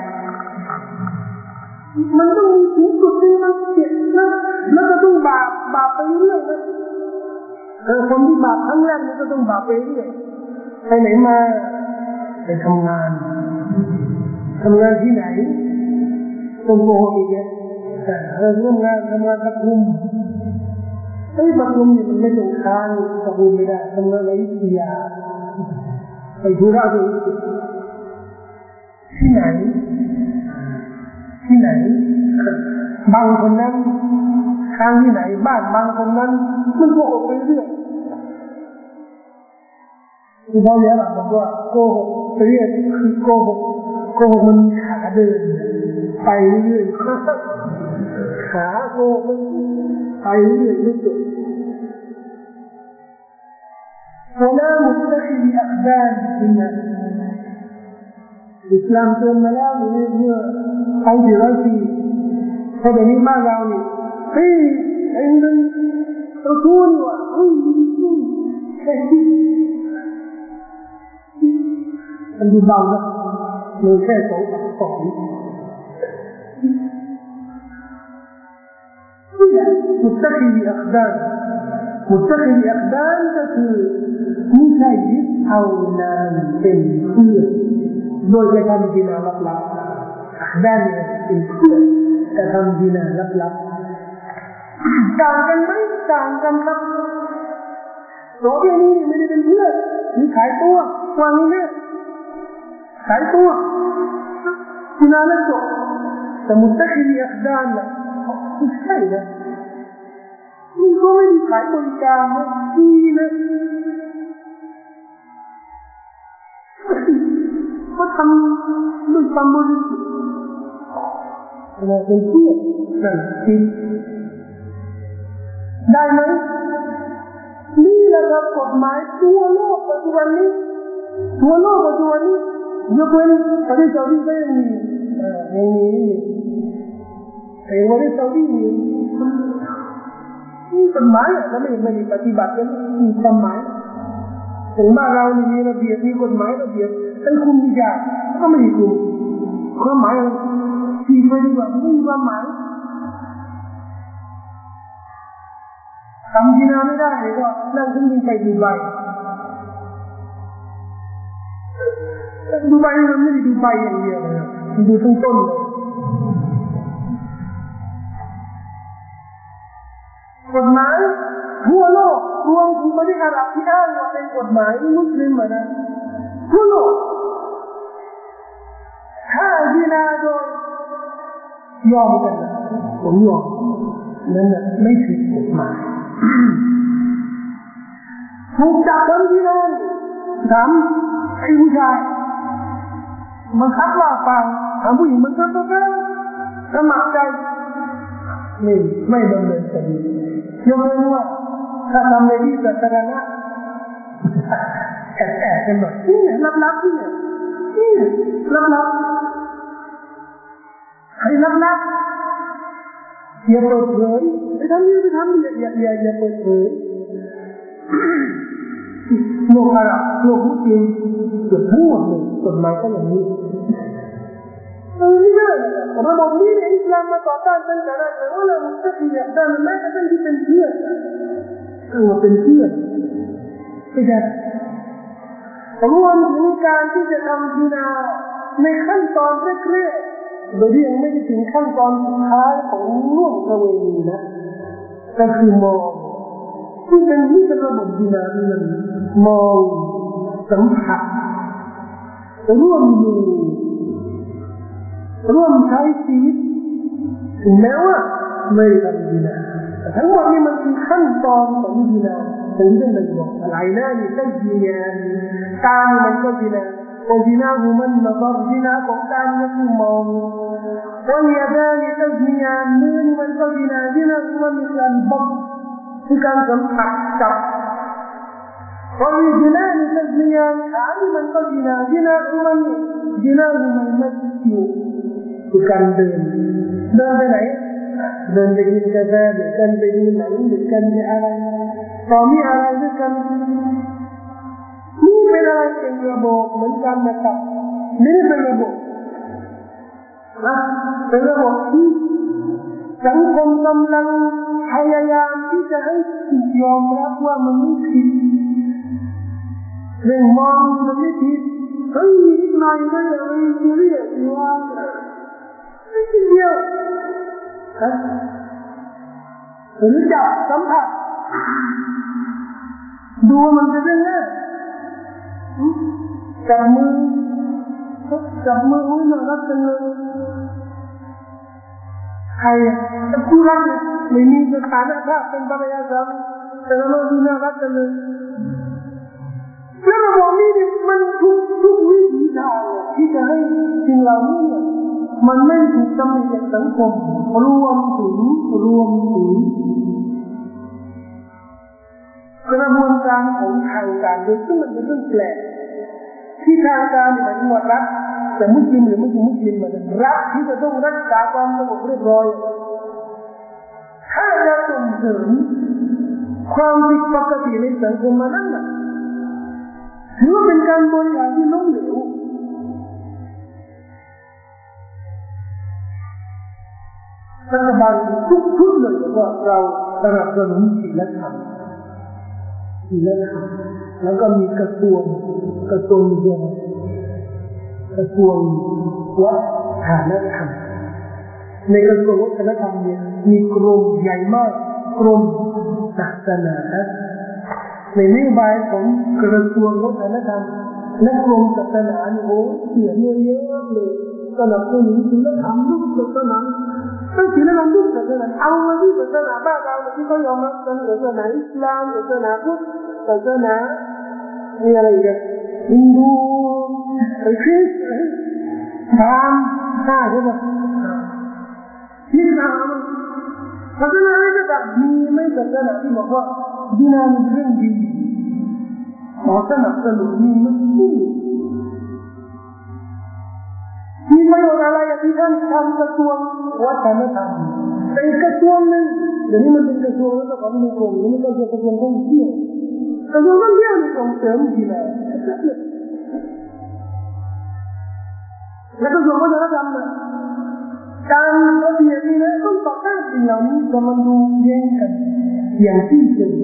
มันต้องมีถึงจุดที่มันเจ็บแล้วก็ต้องบาปไปเรื่อยนะคนที่บาปครั้งแรกนี่ก็ต้องบาปไปเรื่อยไปไหนมาไปทำงานที่ไหนต้องโกหกอีกเนี่ยทำงานประชุมประชุมเนี่ยมันไม่ตรงค้างประชุมไม่ได้ทำงานในวิทยาไปธุระที่ไหนบางคนนั้นทางที่ไหนบ้านบางคนนั้นมันโกหกไปเรื่อยคือเขาเรียกบอกว่าโกหกเรื่อยคือโกหกมันขาเดินไปเรื่อยขาโกหกไปเรื่อยไม่จบولا متخذ أخدان الناس الإسلام เตือนมาแล้วเมื่อไปที่100 ปีเพราะเดี๋ยวนี้บ้านเรานี่ไอ้มันเราทูนว่ะแค่ที่มันดูเบานะมันแค่2 อักษรمتخذ أخدانก็คือไม่ใช่ยึดเอานางเป็นเพื่อนโดยจะทำดินาลับๆด้านนี้เป็นเพื่อนจะทำดินาลับๆต่างกันไหมต่างกันครับตัวเดียวนี้ไม่ได้เป็นเพื่อนมีขายตัววางนี้เนี่ยขายตัวดินาแล้วจบแต่มุตะคีอักดานน่ะไม่ใช่นะมันก็ไม่มีขายบริการนะดีนะก็ทำด้วยความบริสุทธิ์เป็นเพื่อนนั่นจริงได้ไหมนี่แหละครับกฎหมายทั่วโลกปัจจุบันนี้ยกเว้นประเทศซาอุดีก็ยังมีแต่ประเทศซาอุดีมีกฎหมายแล้วไม่ได้ปฏิบัติกันมีกฎหมายถึงบ้านเรานี่มีระเบียบมีกฎหมายระเบียบแต่คุมไม่ได้ก็ไม่ได้คุมความหมายที่ไม่ได้ว่าไม่มีความหมายทำที่นาไม่ได้เลยก็นั่งเครื่องบินไปดูไบมันไม่ได้ดูไบอย่างเดียวเลยมันดูทั้งต้นเลยกฎหมายทั่วโลกรวมถึงประเทศอาหรับที่อ้างว่าเป็นกฎหมายมุสลิมนะทั่วโลกถ้าดินาโดยยอมกันนะผมยอมนั่นแหละไม่ผิดกฎหมายถูกจับทำดินาถามไอ้ผู้ชายมันคัดว่าฟังถามผู้หญิงมันคัดว่าสมัครใจไม่ดำเนินคดียกเว้นว่าถ้าทำในที่สาธารณะแอบกันหน่อยนี่ลับๆนี่ลับๆให้ลับๆอย่าเปิดเผยไปทำอย่าเปิดเผยโลกอาหรับโลกมุสลิมเกือบทั้งหมดเลยกฎหมายก็อย่างนี้ไม่ได้ระบบนี้ในอิสลามมาต่อต้านตั้งแต่แรกเลยว่าเราจะขยับได้มันไม่กระทั่งที่เป็นเพื่อนว่าเป็นเพื่อนไม่ได้รวมถึงการที่จะทำดินาในขั้นตอนแรกๆโดยที่ยังไม่ได้ถึงขั้นตอนสุดท้ายของล่วงประเวณีนะก็คือมองที่เป็นระบบดินาที่มันมองสัมผัสร่วมอยู่ร่วมใช้ชีวิตถึงแม้ว่าไม่ทำดินาแต่ทั้งหมดนี้มันคือขั้นตอนของดินาถึงจะได้บอกอะไรนะนี่ก็ดินาตานี่มันก็ดินาดินาหูมันก็ดินาของตานี่คือมองواليدان tasmiyahมือนี่มันก็ดีนะที่นั่นมันมีการบังมีการสัมผัสกับوالجنان تسمية عالما قدنا جنا من جنان من مسجد bukan dan benar dan begini kata bukan begini lalu bukan arah kami arah bukan ini benar yang berbau mencan mata ini berbau berbau ini สังคมกำลังพยายามที่จะให้ยอมรับว่ามันไม่ผิดเรื่องมองมันไม่ผิดเฮ้ยนิดหน่อยก็อย่าไปซีเรียสว่าไม่ใช่เดียวหรือจับสัมผัสดูมันจะเป็นไงจับมือน่ารักจังเลยใครคู่รักไม่มีสถานะภาพเป็นภรรยาสามีแต่เราดูน่ารักจังเลยแล้วระบบนี้มันทุกวิถีทางที่จะให้สิ่งเหล่านี้เนี่ยมันไม่ถูกจำเป็นจากสังคมรวมถึงกระบวนการของทางการโดยซึ่งมันเป็นเรื่องแปลกที่ทางการเนี่ยหมายถึงว่ารัฐแต่มุสลิมหรือไม่ใช่มุสลิมมันรัฐที่จะต้องรักษาความสงบเรียบร้อยถ้าจะส่งเสริมความผิดปกติในสังคมมันนั่นน่ะถือว่าเป็นการบริหารที่ล้มเหลวรัฐบาลทุกเลยว่าเราสนับสนุนศีลธรรมแล้วก็มีกระทรวงวัฒนธรรมในกระทรวงวัฒนธรรมเนี่ยมีกรมใหญ่มากกรมศาสนาในนโยบายของกระทรวงวัฒนธรรมและกรมศาสนาเนี่ยโอ้เสียเงินเยอะเลยสนับสนุนศีลธรรมลูกศาสนาต้องศีลธรรมลูกศาสนาเอามาที่ศาสนาบ้านเราที่เขายอมรับกันศาสนาอิสลามศาสนาพุทธศาสนาอะไรกันฮินดูคริสต์พราหมณ์ใช่ไหมอิสลามศาสนาอะไรก็ตามมีไม่ศาสนาที่บอกว่าดินามีเรื่องดีขอสนับสนุนมีมั้ยมีประโยชน์อะไรที่ท่านทำกระทรวงวัฒนธรรมเป็นกระทรวงนึงเดี๋ยวนี้มันเป็นกระทรวงแล้วก็ของมีกรมนี่ก็คือกระทรวงท่องเที่ยวกระทรวงท่องเที่ยวนี่ส่งเสริมกีฬาแล้วกระทรวงวัฒนธรรมนะการระเบียบนี่นะต้องต่อต้านสิ่งเหล่านี้แต่มันดูแย่งกันอย่างที่สุด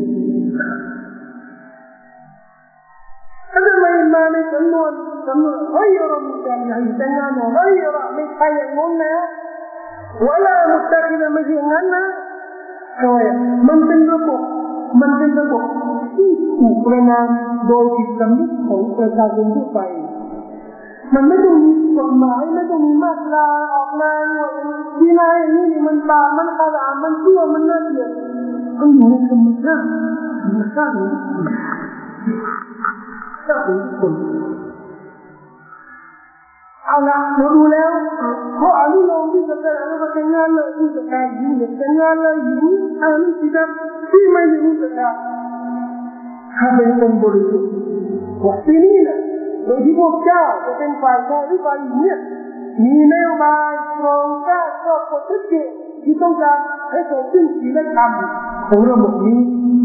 ถ้าทำไมมาในสำนวนเฮ้ยเรามีการใหญ่แต่งงานเฮ้ยเราไม่ใช่อย่างนั้นนะเวลามุตตะกินไม่ใช่อย่างนั้นนะทำไมมันเป็นระบบที่ถูกประนามโดยจิตสำนึกของประชาชนทั่วไปมันไม่ต้องมีกฎหมายไม่ต้องมีมาตราออกมาที่นายอย่างนี้มันบาปมันขลาดมันชั่วมันน่าเกลียดมันอยู่ในธรรมชาติของทุกคนเอาละเราดูแล้วเขาอนุโลมที่จะแต่งแล้วก็แต่งงานเลยที่จะแต่งหญิงแต่งงานเลยหญิงอันนี้ที่ไม่ใช่มุสลิมถ้าเป็นคนบริสุทธิ์ว่าที่นี่นะโดยที่พวกเจ้าจะเป็นฝ่ายชายหรือฝ่ายหญิงเนี่ยมีนโยบายโครงสร้างครอบครัวชัดเจนที่ต้องการให้เกิดขึ้นศีลธรรมของระบบนี้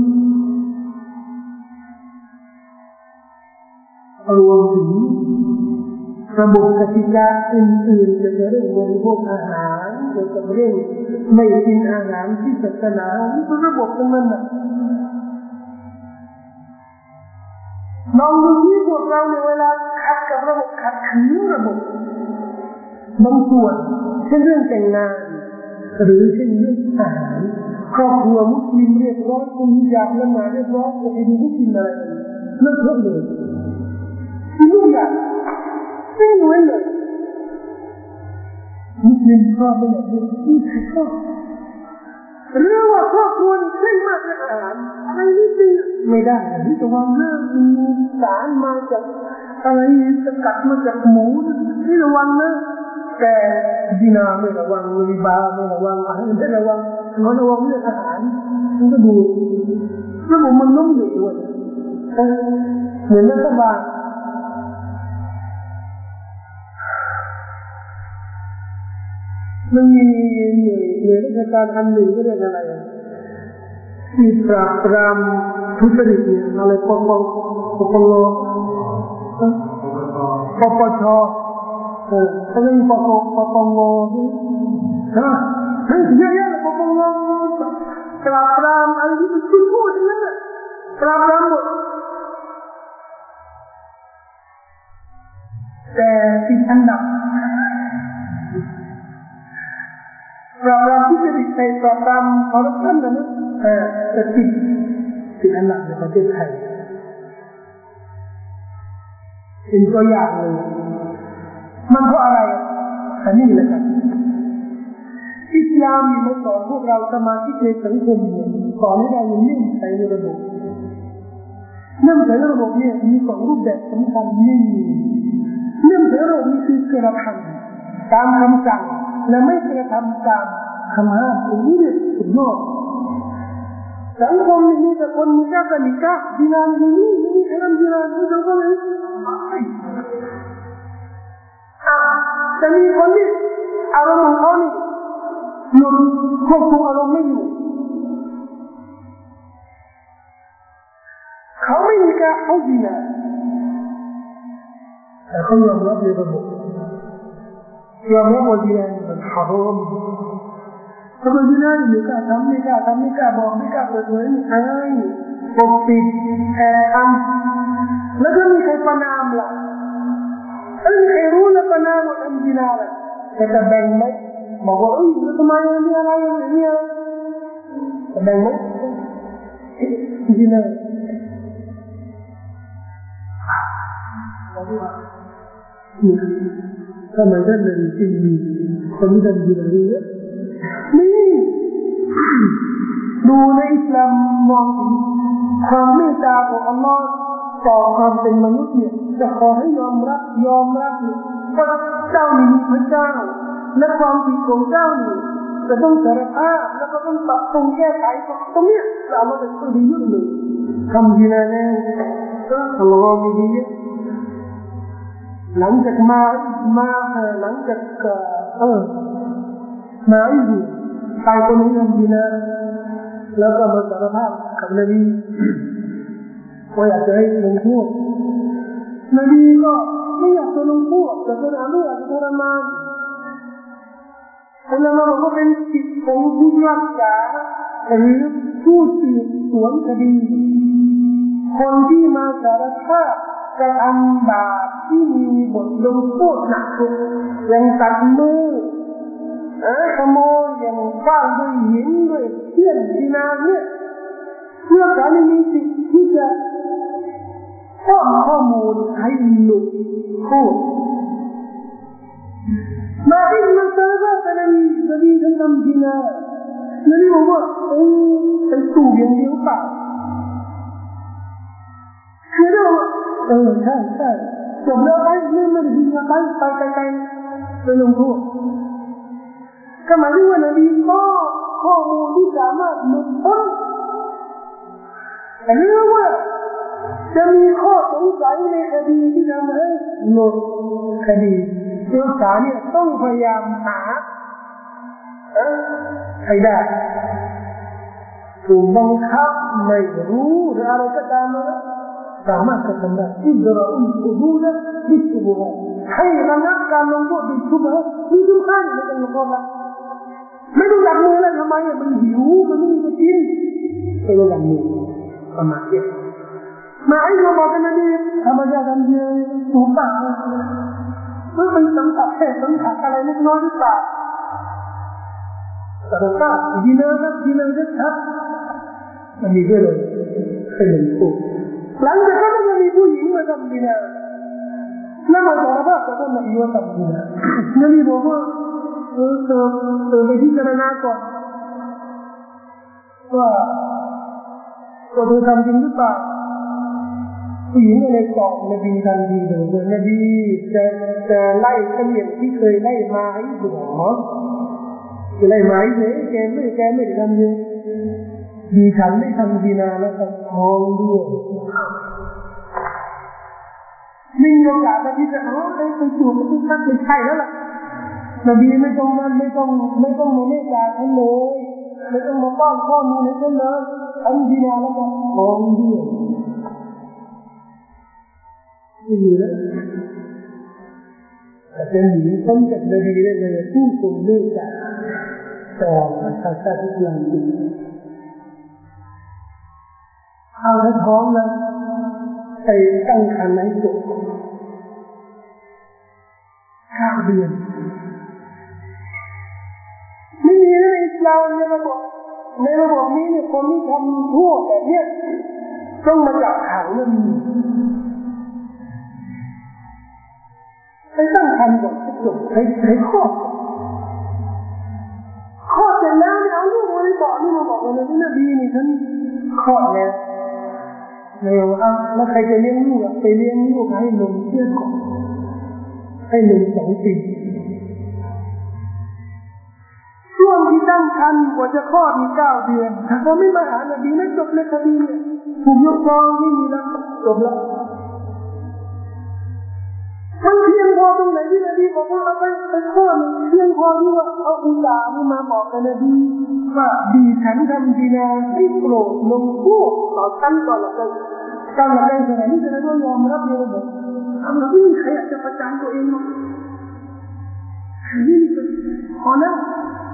รวมถึงระบบกติกาอื่นๆเกี่ยวกับเรื่องบริโภคอาหารเกี่ยวกับเรื่องไม่กินอาหารที่ศาสนานี่เป็นระบบทั้งนั้นนะลองดูที่พวกเราในเวลาขัดกับระบบขัดขืนระบบบางส่วนเช่นเรื่องแต่งงานหรือเช่นเรื่องอาหารครอบครัวมุสลิมเรียบร้อยคุณอยากละหมาดเรียบร้อยจะไปดูมุสลิมอะไรเลิกเลยทุกอย่างไม่เหมือนเลยมุสลิมชอบไม่แบบนี้ชอบหรือว่าครอบครัวนี่เคร่งมากในอาหารอะไรนิดนึงไม่ได้ที่จะวางเรื่องมีสารมาจากอะไรสกัดมาจากหมูที่ระวังนะแต่ดินาไม่ระวังริบาไม่ระวังอะไรไม่ระวังเขาระวังเรื่องอาหารมันก็ดูระบบมันล้มเหลวเหมือนรัฐบาลมันมีหน่วยราชการอันหนึ่งก็เรียกอะไรที่ปราบปรามทุจริตเนี่ยอะไรปปชเขาเรียกปงนะเฮ้ยเยอะๆปปงปราบปรามอะไรที่มันชั่วๆทั้งนั้นน่ะปราบปรามหมดแต่ติดอันดับปราบปรามทุจริตในปราบปรามคอร์รัปชันนะแต่ติดอันดับในประเทศไทยเป็นตัวอย่างเลยมันเพราะอะไรอันนี้แหละครับอิสลามมีมาสอนพวกเราสมาชิกในสังคมเนี่ยสอนให้เราเลื่อมใสในระบบเลื่อมใสในระบบเนี่ยมีสองรูปแบบสำคัญนี่เลื่อมใสในระบบนี่คือกระทำตามคำสั่งและไม่กระทำตามคำห้ามอันนี้เนี่ยสุดยอดสังคมนี้มีแต่คนมีแค่กันนิกะดินานนี่ไม่มีใครทำดินานไม่ต้องก็เลยจะมีคนที่อารมณ์ของเขานี่หลุดควบคุมอารมณ์ไม่อยู่เขาไม่มีการเขาดินาแต่เขายอมรับในระบบยอมรับว่าดินามันฮารอมถ้าเป็นดินาไม่กล้าทำไม่กล้าบอกไม่กล้าเปิดเผยไม่ปกปิดแอบทำแล้วก็มีใครประนามล่ะไม่มีใครรู้แล้วประนามว่าทำดินาล่ะแต่จะแบ่งไหมบอกว่าแล้วทำไมมีอะไรอย่างนี้จะแบ่งไหมดินาทำไมท่านเลยจึงมีคนที่ทำดินาเยอะนี่ดูในอิสลามมองถึงความเมตตาของอัลลอฮ์ต่อความเป็นมนุษย์เนี่ยจะขอให้ยอมรับเนี่ยว่าเจ้านี่มีพระเจ้าและความผิดของเจ้านี่จะต้องสารภาพแล้วก็ต้องปรับปรุงแก้ไขตรงนี้เราจะช่วยดีเยอะเลยทำดีนะเนี่ยก็อัลลอฮ์มีดีหลังจากหลังจากมาอีกตายคนนี้ทำดีนะแล้วก็มาสารภาพกับนบีว่าอยากจะให้ลงโทษนบีก็ไม่อยากจะลงโทษแต่คนไม่อยากจะทรมานคนเราบอกว่าเป็นสิทธิของผู้รักษาหรือผู้สืบสวนคดีคนที่มาสารภาพกระทำบาปที่มีบทลงโทษหนักอย่างตัดมือขโมยอย่างฟ้าด้วยหินด้วยเทียนดินาเนี่ยเพื่อการมีสิทธิ์ที่จะป้อนข้อมูลให้หลุดพูดมาที่มันสารภาพกันนบีท่านทำดินานบีบอกว่าเป็นตูบอย่างเดียวเปล่าคือเราใช่จบแล้วไม่ได้ดินาไปไปลงโทษก็หมายถึงว่านบีข้อมูลที่สามารถหลุดพ้นหรือว่าจะมีข้อสงสัยในคดีที่ทำให้หลุดคดีตัวสารเนี่ยต้องพยายามหาให้ได้ถูกบังคับไม่รู้หรืออะไรก็ตามนะสามารถจะทำได้อิดราอุดูนะดิชุบฮะให้ระงับการลงโทษดิชุบฮะมีทุกขั้นไม่ต้องลงโทษละไม่ต้องจับมือแล้วทำไมมันหิวมันไม่มีจะกินไม่ต้องจับมือประมาณนี้มาไอ้เราบอกกันนะดิธรรมชาติทำเยอะสูงต่างมันเป็นสังขารสังขารอะไรเล็กน้อยหรือเปล่าแต่ถ้าดินเนอร์จะชัดมันมีด้วยเลยเป็นหนึ่งตัวหลังจากนั้นจะมีผู้หญิงมาทำดินเนอร์แล้วมาสารภาพกับท่านนบีว่าทำดินเนอร์นบีบอกว่าเธอไปพิจารณาก่อนว่าเธอทำจริงหรือเปล่าผู้หญิงก็เลยตอบนบีทันทีเลยว่านบีจะไล่เสมียนที่เคยไล่มาให้ดูหรอจะไล่มาให้เลยแกไม่ได้ทำเยอะดีฉันไม่ทำดีนาแล้วก็ท้องด้วยไม่มีโอกาสที่จะไปจูบไปทักไม่ใช่แล้วล่ะนบีไม่ต้องมาเมตตาฉันเลยไม่ต้องมาป้อนข้อมูลให้ฉันเลยทำดีนาแล้วก็ท้องด้วยไม่มีแล้วแต่เป็นหญิงพ้นจากนบีได้เลยผู้ทรงเมตตาต่อประชาชาติอย่างจริงเอาแล้วท้องนะไปตั้งครรภ์ให้จบ9 เดือนไม่มีในอิสลามในระบบนี้เนี่ยคนที่ทำทั่วแบบนี้ต้องมาจับขังนั่นไปตั้งครรภ์ก่อนจบให้คลอดเสร็จแล้วเนี่ยเอาลูกมาในบ่อนี่มาบอกว่านบีนี่ฉันคลอดแล้วแล้วใครจะเลี้ยงลูกไปเลี้ยงลูกให้นมเชื่อก่อนให้นม2 ปีช่วงที่ตั้งครรภ์กว่าจะคลอดมี9 เดือนถ้าเขาไม่มาหานบีไม่จบเลยคดีเนี่ยถูกยกฟ้องไม่มีแล้วจบแล้วมันเพียงพอตรงไหนที่นบีบอกว่าเอาไปคลอดเพียงพอที่ว่าเอาอุลานี่มาบอกกับนบีว่าดีฉันทำดีนาให้โปรดลงโทษต่อฉันก่อนละกันขนาดนี้จะได้ยอมรับเลยว่าเราไม่มีใครอยากจะประจานตัวเองหรอกนี่พอแล้ว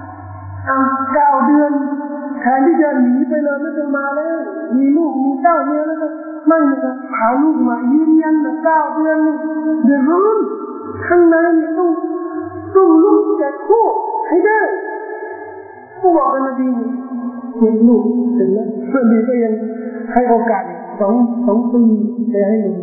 9 เดือนแทนที่จะหนีไปเลยไม่ต้องมาแล้วมีลูกมีเต้าเนี่ยแล้วก็ไม่นะครับหาลูกมายืนยันนะ9 เดือนเดือดร้อนข้างในเนี่ยต้องลุกจากโคกให้ได้ผู้บอกกันนะดีเห็นลูกเห็นแล้วเพื่อนดีก็ยังให้โอกาส2 ปีไปให้ลูก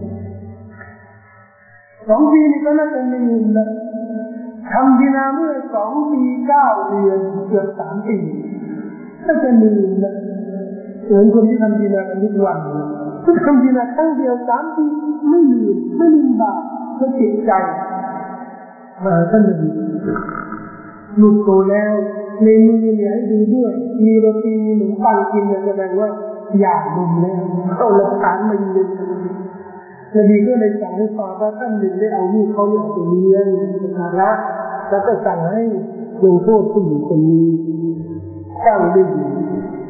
2 ปีนี่ก็น่าจะไม่ลืมนะทำดีนาเมื่อ2 ปี 9 เดือนเกือบ3 ปีน่าจะลืมนะเหมือนคนที่ทำดีนาทุกวันถ้าทำดีนาครั้งเดียว3 ปีไม่ลืมบาปไม่เจ็บใจมาท่านหนึ่งลูกโตแล้วในมือเนี่ยให้ดูด้วยมีโรตีมีขนมปังกินเนี่ยแสดงว่าอยากดูแล้วเอาหลักฐานมายืนนบีก็เลยสั่งให้ฟาว่าท่านหนึ่งได้เอาลูกเขาเนี่ยไปเลี้ยงภาระแล้วก็สั่งให้ลงโทษผู้หญิงคนนี้คว้างด้วยหิน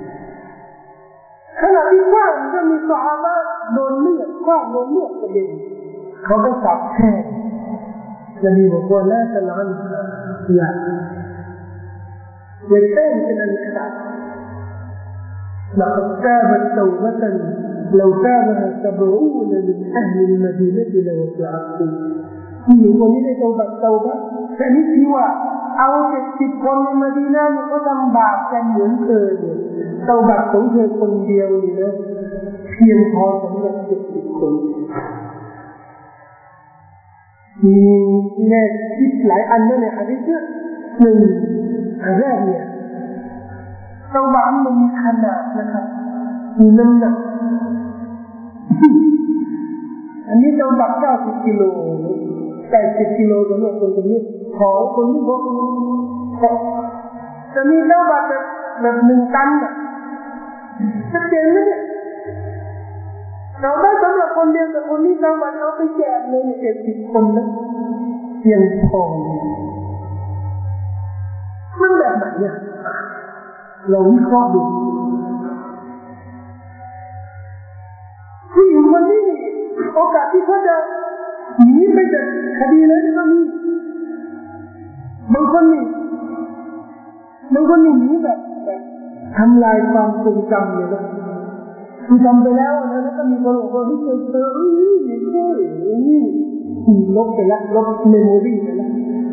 ขณะที่คว้างก็มีซอฮาบะห์โดนเลือดคว้างโดนเลือดกระเด็นเขาก็สับแช่นบีบอกว่าละตะลันอย่าเต้นเป็นอันขาดلقد تابت توبة لو تابها 70 من أهل المدينة لوسعتهم ผู้หญิงคนนี้ได้เตาบะแต่นี่คือว่าเอา70 คนในมะดีนะห์ก็ทำบาปกันเหมือนเคยเตาบะของเธอคนเดียวนี่นะเพียงพอสำหรับ70 คนมีแง่คิดหลายอันนั่นแหละหะดีษหนึ่งอันแรกเนี่ยเตาบะมันมีขนาดนะครับมีน้ำหนักอันนี้เตาบะ90 กิโล80 กิโลสำหรับคนนี้ของคนที่บอกจะมีเตาบะแบบ1 ตันอ่ะชัดเจนไหมเนี่ยเราได้สำหรับคนเดียวแต่คนนี้เตาบะเอาไปแจกเลย70 คนนะเพียงพอมันแบบไหนเนี่ยเราวิเคราะห์ดูผู้หญิงคนนี้โอกาสที่เขาจะหนีไปจากคดีนั้นก็มีบางคนนี่หนีแบบทำลายความทรงจำเลยนะคือทำไปแล้วนะแล้วก็มีคนบอกว่าที่เจอนี่ลบไปแล้วลบเมมโมรี่ไปแล้ว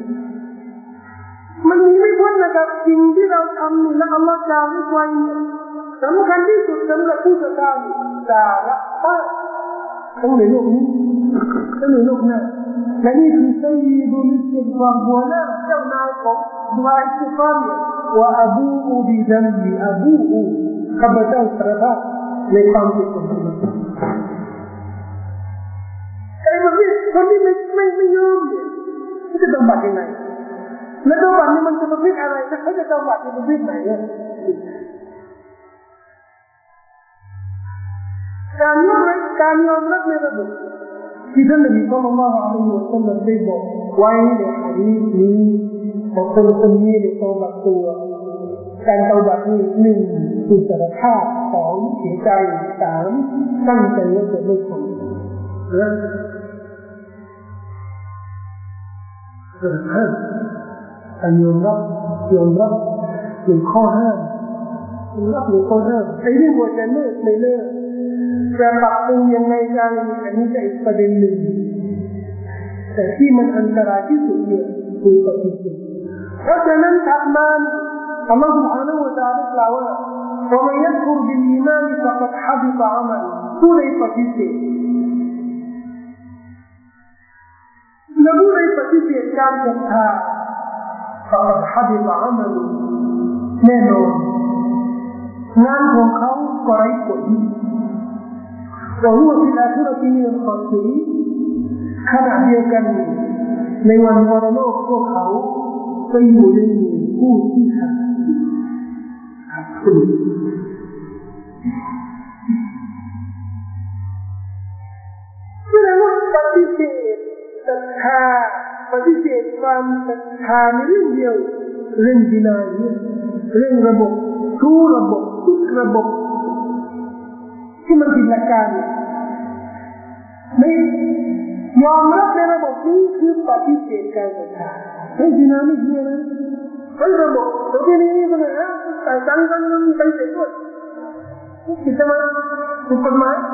มันมีไม่พ้นนะครับสิ่งที่เราทำนี่แล้วอัลลอฮฺจะให้ไว้สำคัญที่สุดสำหรับผู้ศรัทธาสาระทั้งในโลกนี้ทั้งในโลกหน้าและนี่คือสัยยิดุลอิสติฆฟารหัวหน้าเจ้านายของดุอาอิสติฆฟารว่าอบูอูบิดัมบีอบูอูข้าพเจ้าสารภาพในความผิดของผมประเภทคนที่ไม่ยอมเนี่ยจะต้องบัตรยังไงแล้วต้องบัตรนี่มันจะประเภทอะไรแล้วเขาจะต้องบัตรในประเภทไหนเนี่ยการยอมรับในระบบที่ท่านนบีศ็อลลัลลอฮุอะลัยฮิวะซัลลัมได้บอกไว้ในหะดีษนี้ของคนนี้ในตอบัตตัวการตอบัตนี้หนึ่งคือสารภาพสองเสียใจสามตั้งใจว่าจะไม่ทำและสารภาพการยอมรับหนึ่งข้อห้ามยอมรับหนึ่งข้อห้ามไอ้เรื่องว่าจะเลิกไม่เลิกจะปรับปรุงยังไงกันอันนี้จะอีกประเด็นหนึ่งแต่ที่มันอันตรายที่สุดเนี่ยคือปฏิเสธเพราะฉะนั้นถัดมาอัลลอฮฺ سبحانه และ تعالى กล่าวว่า ومن يكفر بالإيمان فقد حبط عمله ผู้ใดปฏิเสธและผู้ใดปฏิเสธการศรัทธา فقد حبط عمله แน่นอนงานของเขาก็ไร้ผลوهو في الآخرة من الخاسرين ขณะเดียวกันในวันปรโลกพวกเขาก็อยู่ในหมู่ผู้ที่ขาดทุนแสดงว่าปฏิเสธศรัทธาปฏิเสธความศรัทธาในเรื่องเดียวเรื่องดินาเรื่องระบบทุกระบบทุกระบบที่มันผิดหลักการไม่ยอมรับในระบบนี้คือปฏิเสธการศรัทธาไม่ดินาไม่เชื่อนะไม่ระบบตัวนี้มีปัญหาแต่จังมีไปเสียด้วยผิดใช่ไหมถูกกฎหมาย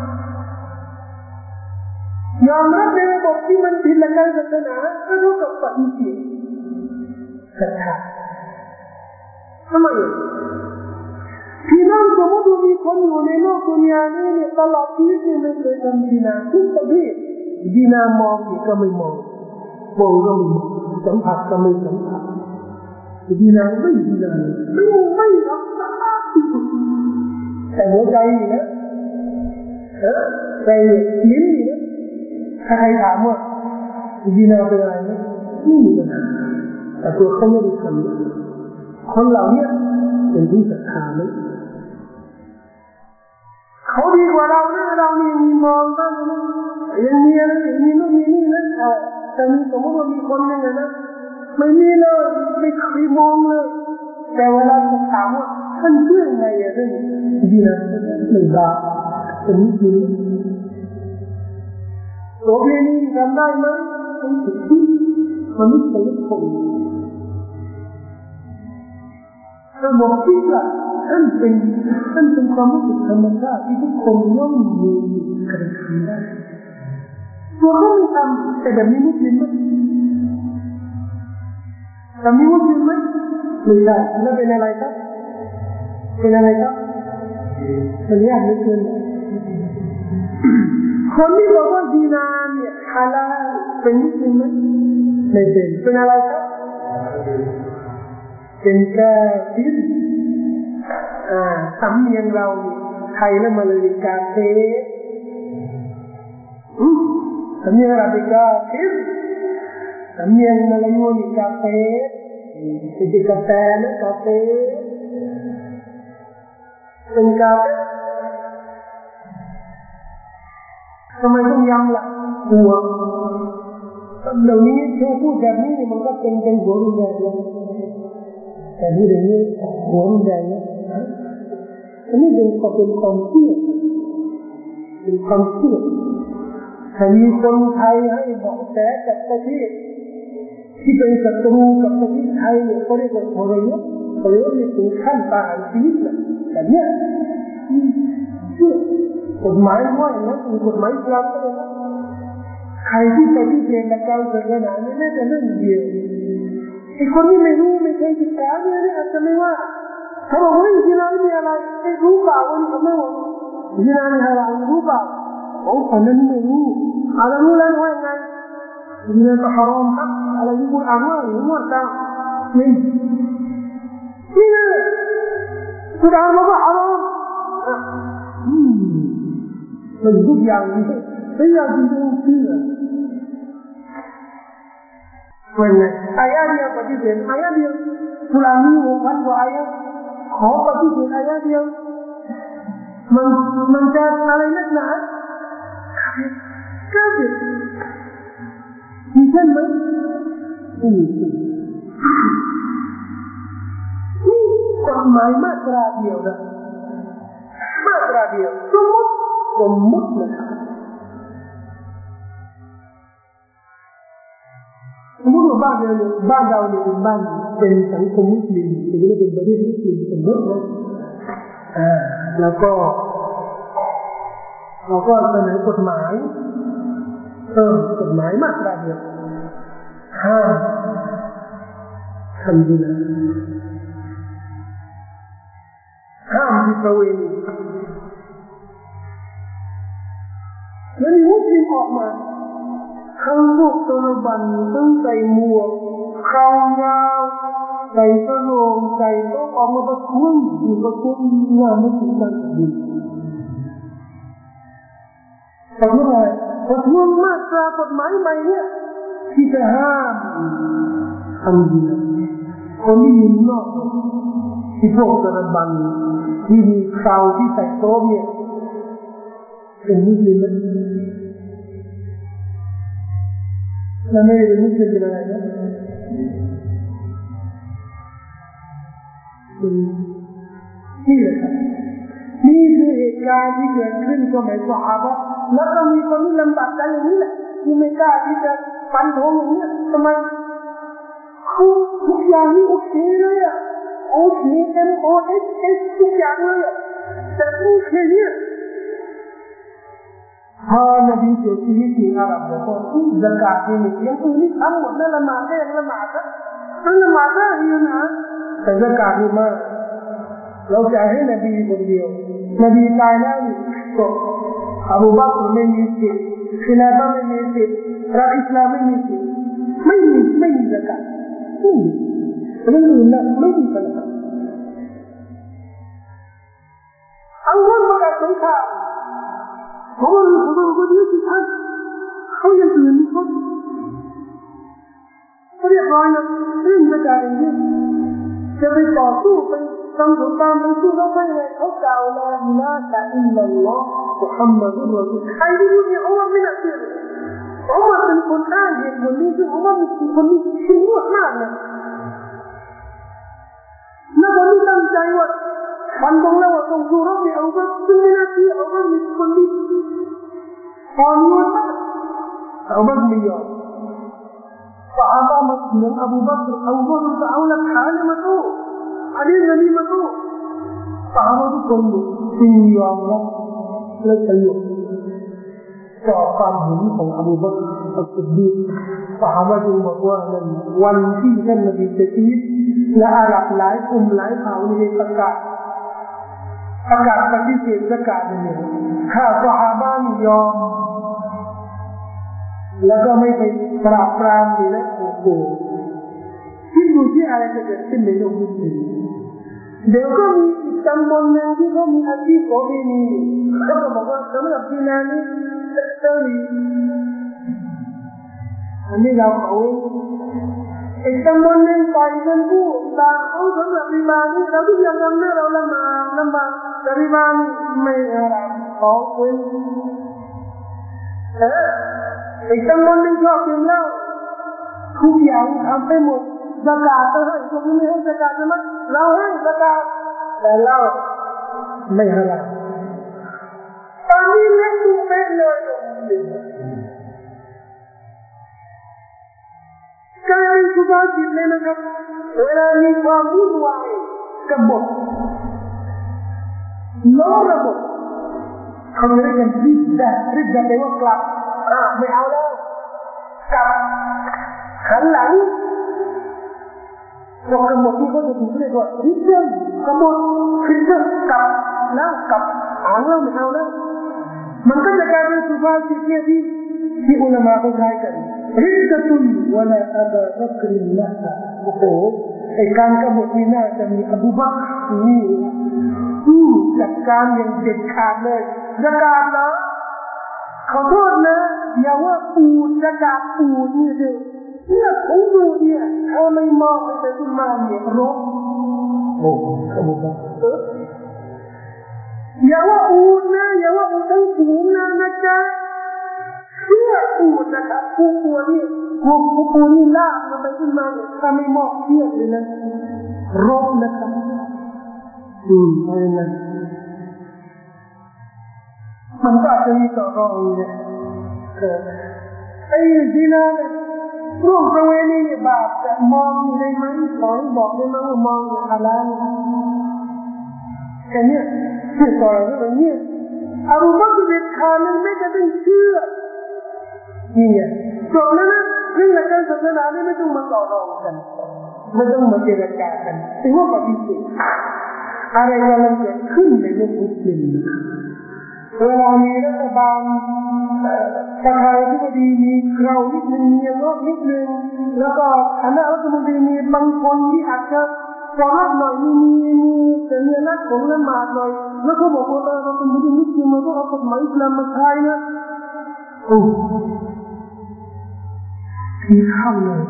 ยอมรับในระบบที่มันผิดหลักการศาสนาก็เท่ากับปฏิเสธศรัทธาทำไมพี่น้องสมมติว่ามีคนอยู่ในโลกดุนยานี้เนี่ยตลอดชีวิตไม่เคยทำดีนาทุกประเภทดีนามองก็ไม่มองก็ไม่มองสัมผัสก็ไม่สัมผัสดีนาไม่ดีนาไม่รักษาแต่หัวใจนี่นะใจลิ้นนี่นะถ้าใครถามว่าดีนาเป็นอะไรนะไม่มีปัญหาแต่ตัวเขาไม่ได้ทำคนเหล่านี้เป็นผู้ศรัทธาไหมเขาดีกว่าเรานะเรานี่มีมองบ้างนะยังมีอะไรมีนู่นมีนี่นะแต่มีสมมติว่ามีคนหนึ่งนะไม่มีเลยไม่เคยมองเลยแต่เวลาจะถามว่าท่านเชื่อไงเรื่องดีนะหนึ่งบาทเป็นนิดนึงตัวเพลงนี้ทำได้ไหมต้องติดที่มันไม่เป็นผมระบบที่ละท่านเป็นความรู้สึกธรรมชาติที่ทุกคนย่อมมีการทำได้ตัวเขาไม่ทำแต่แบบนี้มุสลิมไหมแบบนี้มุสลิมไหมไม่ได้แล้วเป็นอะไรครับเป็นอะไรครับมันยากเหลือเกินคนที่บอกว่าดีนาเนี่ยฮาลาลเป็นมุสลิมไหมไม่เป็นอะไรครับเป็นกาฟิรสำเนียงเราไทยและมาเลยกาเฟสำเนียงอาหรับกาฟิรสำเนียงมาลายูนี่กาเฟเป็นกาแฟนะกาเฟเป็นกาเฟทำไมต้องย้ำล่ะหัวเหล่านี้เธอพูดแบบนี้มันก็เป็นหัวรุนแรงนะแต่ที่เรื่องนี้หัวรุนแรงนะอันนี้เป็นความเชื่อเป็นความเชื่อถ้ามีคนไทยให้บอกแสกับประเทศที่เป็นศัตรูกับประเทศไทยเนี่ยเขาเรียกว่าทรยศนี่ถึงขั้นประหารชีวิตนะแต่เนี่ยเชื่อกฎหมายว่าอย่างนั้นกฎหมายอิสลามก็เลยนะใครที่ปฏิเสธหลักการศาสนาไม่ได้แต่เรื่องเดียวไอ้คนที่ไม่รู้ไม่เคยศึกษาเนี่ยอาจจะไม่ว่าเขาบอกว่าอิสลามมีอะไรไม่รู้เปล่าวันนี้เขาไม่บอกอิสลามมีอะไรรู้เปล่าโอ้คนนั้นไม่รู้อะไรรู้แล้วว่าไงอิสลามก็ฮารอมครับอะไรที่คุณอ่านว่าหรือว่าจังนี่เลยคุณอ่านว่าฮารอมมันทุกอย่างนี่ yang diusia. Mana? Ayat dia pasti dia, ayat dia sulami bukan ayat. Kau pasti dia ayat dia mencari alainak nak. Kafir. Bukan mana? Ini. Kau main dia dah. Matra dia. Semut lah. Semua bangau ni bangเป็นสังคมมุสลิมหรือเป็นประเทศมุสลิมสมมตินะแล้วก็เสนอกฎหมายกฎหมายมาตราเดียวห้ามทำดีนะห้ามที่ประเวณีแล้วมีมุสลิมออกมาทั้งพวกตะบันทั้งใส่หมวกคราวยาวใส่สโลงใส่โต๊ะออกมาประท้วงงานไม่ถึงกันดีประท้วงอะไรประท้วงมาตรากฎหมายใหม่เนี่ยที่จะห้ามทำดีคนที่ยืนนอกที่พวกตะบันที่มีคราวที่ใส่โต๊ะเนี่ยเป็นมุสลิมไหมแล้วไม่เป็นมุสลิมเป็นอะไรนะนี่แหละครับนี่คือเหตุการณ์ที่เกิดขึ้นสมัยซอฮาบะห์แล้วก็มีคนที่ลำบากใจอย่างนี้แหละที่ไม่กล้าที่จะฟันธงอย่างนี้ทำไมทุกอย่างนี่โอเคเลยอ่ะโอเค MOSS ทุกอย่างเลยอ่ะแต่นี่แค่นี้พอนบีเสียชีวิตที่อาหรับแล้วก็ซักาตนี่ยังอื่นนี่ทั้งหมดนั่นละหมาดได้ละหมาดนะนั่นละหมาดได้ยังนะแต่ซักาตนี่มากเราจะให้นบีคนเดียวนบีตายแล้วนี่ก็อบูบักรไม่มีสิทธิ์khiลาฟะห์ไม่มีสิทธิ์รัฐอิสลามไม่มีสิทธิ์ไม่มีซักาตไม่มีเรื่องอื่นนะไม่มีปัญหาอัลลอฮ์ประกาศสงครามเขาก็ดีสิท่านเขายังตื่นเขาเรียกร้อยนะเรื่องประกาศอย่างนี้จะไปต่อสู้ไปทำสงครามไปสู้เขาไม่ไงเขากล่าวลาอิลาฮะอิลลัลลอฮ์มุฮัมมัดุรรอซูลใครที่พูดเนี่ยอุมัรไม่น่าเชื่ออุมัรเป็นคนอ้างเหตุผลนี้ซึ่งอุมัรเป็นคนที่ชิงมากนะแล้วคนที่ตั้งใจว่าฟันตรงแล้วว่าต้องสู้รบเนี่ยอุมัรซึ่งไม่น่าเชื่ออุมัรมีคนที่ตอนนี้ว่าอุมัรไม่ยอมซอฮาบะห์มาเถียงอบูบักรจะเอาหลักฐานมาสู้อันนี้นบีมาสู้ซอฮาบะห์ทุกคนจึงยอมรับและสยบต่อความเห็นของอบูบักรอัสซิดดีกซอฮาบะห์จึงบอกว่านั่นวันที่ท่านนบีเสียชีวิตและอาหรับหลายกลุ่มหลายเผ่าในประกาศปฏิเสธซักาตเนี่ยถ้าซอฮาบะห์ยอมแล้วก็ไม่ไปปราบปรามนี่นะโอ้โหคิดดูที่อะไรจะเกิดขึ้นในโลกนี้เดี๋ยวก็มีอีกตำบลหนึ่งที่เขามีอาชีพโอเปนีเขาก็บอกว่าสำหรับที่นั่นนี่เจ้านี่อันนี้เราเอาอีกตำบลหนึ่งต่อยกันผู้ตาเขาสำหรับริบานี่เราทุกอย่างทำได้เราละหมาดแต่ริบานี่ไม่อะไรขอเว้นอีกตำบลหนึ่งชอบดื่มเหล้าทุกอย่างทำไปหมดซักาตให้พวกนี้ไม่ให้ซักาตใช่ไหมเราให้ซักาตแต่เหล้าไม่ให้เราตอนนี้เล็กตุ้มเป๊ะเลยกลายเป็นสุภาษิตเลยนะครับเวลามีความวุ่นวายกับบทล้อระบบเขาเรียกกันริดดะแปลว่ากลับไม่เอาแล้วกลับหันหลังพวกกบฏที่เขาจะถูกเรียกว่าริดเดอร์กบฏริดเดอร์กลับแล้วกลับหางแล้วไม่เอาแล้วมันก็จะกลายเป็นสุภาษิตที่อุลามะเขาใช้กันริดดะตุนวะลาอับาบักรินละโอ้โหไอ้การกบฏนี่น่าจะมีอบูบักรนี่จัดการอย่างเด็ดขาดเลยซักาตนะขอโทษนะอย่าว่าอูดจะกาบอูดเนี่ยเถอะเนี่ยของอูดเนี่ยถ้าไม่มองไปขึ้นมาเนี่ยรบโอ้เขาบอกว่าอย่าว่าอูดนะอย่าว่าอูดทั้งฝูงนะจ๊ะเชื่ออูดนะครับผู้ตัวนี่ผู้นี่ลากมันไปขึ้นมาเนี่ยถ้าไม่มองเชื่อเลยนะรบนะครับอะไรนะมันก็อาจจะมีต่อรองเนี่ยไอ้ที่นั่นรูปประเวณีเนี่ยบาปแต่มองได้ไหมขอให้บอกได้ไหมว่ามองเนี่ยอะไรแค่นี้ที่ต่อเรื่องนี้อาบูบักรเด็ดขาดนั้นไม่จะต้องเชื่อนี่ไงจบแล้วนะเรื่องหลักการศาสนาเนี่ยไม่ต้องมาต่อรองกันไม่ต้องมาเจรจากันถือว่าปฏิเสธอะไรกำลังเกิดขึ้นในโลกมุสลิมเวลามีรัฐบาลประธานาธิบดีมีเรานิดนึงมีรถนิดนึงแล้วก็คณะรัฐมนตรีมีบางคนที่อาจจะสอบหน่อยมีสัญลักษณ์ของละหมาดหน่อยแล้วก็บอกว่าเราเป็นมุสลิมเราต้องเอากฎหมายอิสลามมาใช้นะที่ข้างเลย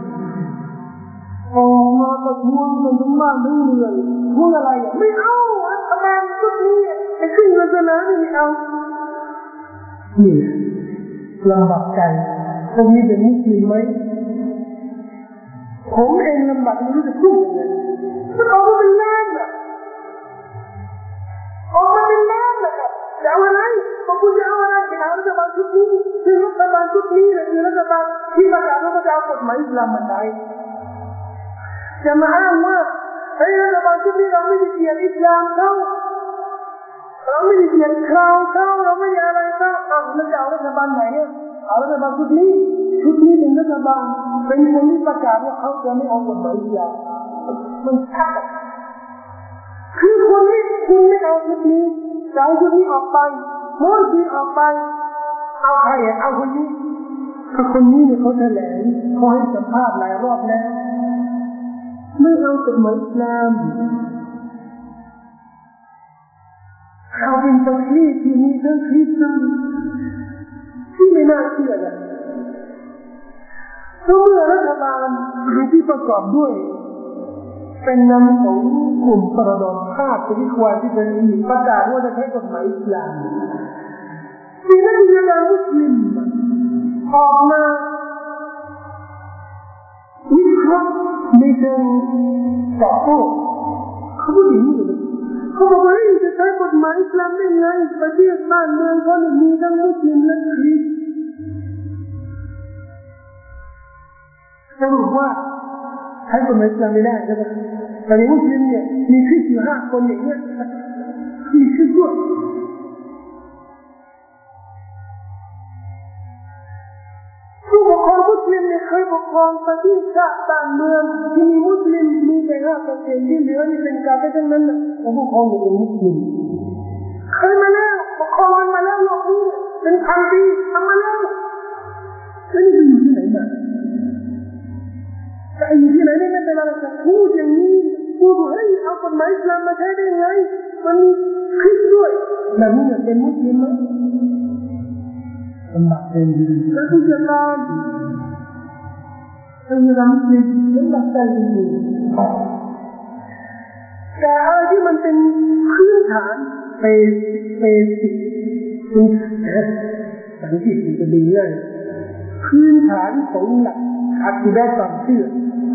มาประท้วงกันทั้งบ้านทั้งเมืองพูดอะไรไม่เอารัฐบาลชุดนี้ไอ้ขึ้นศาสนานี่ไม่เอานี่ลำบากใจคนนี้เป็นมุสลิมไหมผมเองลำบากไม่รู้จะพูดยังไงมันออกมาเป็นแรงอะออกมาเป็นแรงนะครับจะเอาอะไรบอกคุณจะเอาอะไรไปหารัฐบาลชุดนี้คือรัฐบาลชุดนี้เลยคือรัฐบาลที่ประกาศว่าจะเอากฎหมายอิสลามมาใช้จะมาอ้างว่าเฮ้ยรัฐบาลชุดนี้เราไม่ได้เกลียดอิสลามเขาเราไม่ได้เกลียดคราวเขาเราไม่ได้อะไรเขาแล้วจะเอารัฐบาลไหนอ่ะเอารัฐบาลชุดนี้เป็นรัฐบาลเป็นคนที่ประกาศว่าเขาจะไม่เอากฎหมายอิสลามมันชัดคือคุณไม่เอาชุดนี้จะเอาชุดนี้ออกไปโม้ที่ออกไปเอาใครเอาคนนี้คือคนนี้เนี่ยเขาแถลงเขาให้สัมภาษณ์หลายรอบแล้วไม่เอากฎหมายอิสลามเขาเป็นประเทศที่มีทั้งคริสเตียนที่ไม่น่าเชื่อนะเพราะเมื่อรัฐบาลที่ประกอบด้วยเป็นนำของกลุ่มปรดรภาคที่ควรที่จะมีประกาศว่าจะใช้กฎหมายอิสลามมีนักวิชาการมุสลิมออกมาวิเคราะห์ในเชิงต่อโต้เขาพูดอย่างนี้เลยเขาบอกว่าจะใช้กฎหมายอิสลามได้ไงประเทศบ้านเมืองเขาเนี่ยมีทั้งมุสลิมและคริสต์สรุปว่าใช้กฎหมายอิสลามไม่ได้ใช่ไหมแต่ในมุสลิมเนี่ยมีคริสต์อยู่5 คนอย่างเงี้ยมีคริสต์ด้วยผู้ปกครองมุสลิมเนี่ยเคยปกครองประเทศชาติบ้านเมืองที่มีมุสลิมมีแต่5%ที่เหลือนี่เป็นกาเฟร์ทั้งนั้นนะผู้ปกครองเนี่ยเป็นมุสลิมเคยมาแล้วปกครองกันมาแล้วโลกนี้เป็นพันปีทำมาแล้วแล้วนี่อยู่ที่ไหนมาแต่อยู่ที่ไหนนี่ไม่เป็นอะไรจะพูดอย่างนี้พูดว่าเฮ้ยเอากฎหมายอิสลามมาใช้ได้ไงมันมีคริสต์ด้วยแบบนี้เนี่ยเป็นมุสลิมไหมลำบากเป็นแล้วผู้จัดการเป็นมุสลิมลำบากใจจริงๆแต่อะไรที่มันเป็นพื้นฐานเบสิกสังเกตมันจะดีเลยพื้นฐานของหลักอัตราความเชื่อ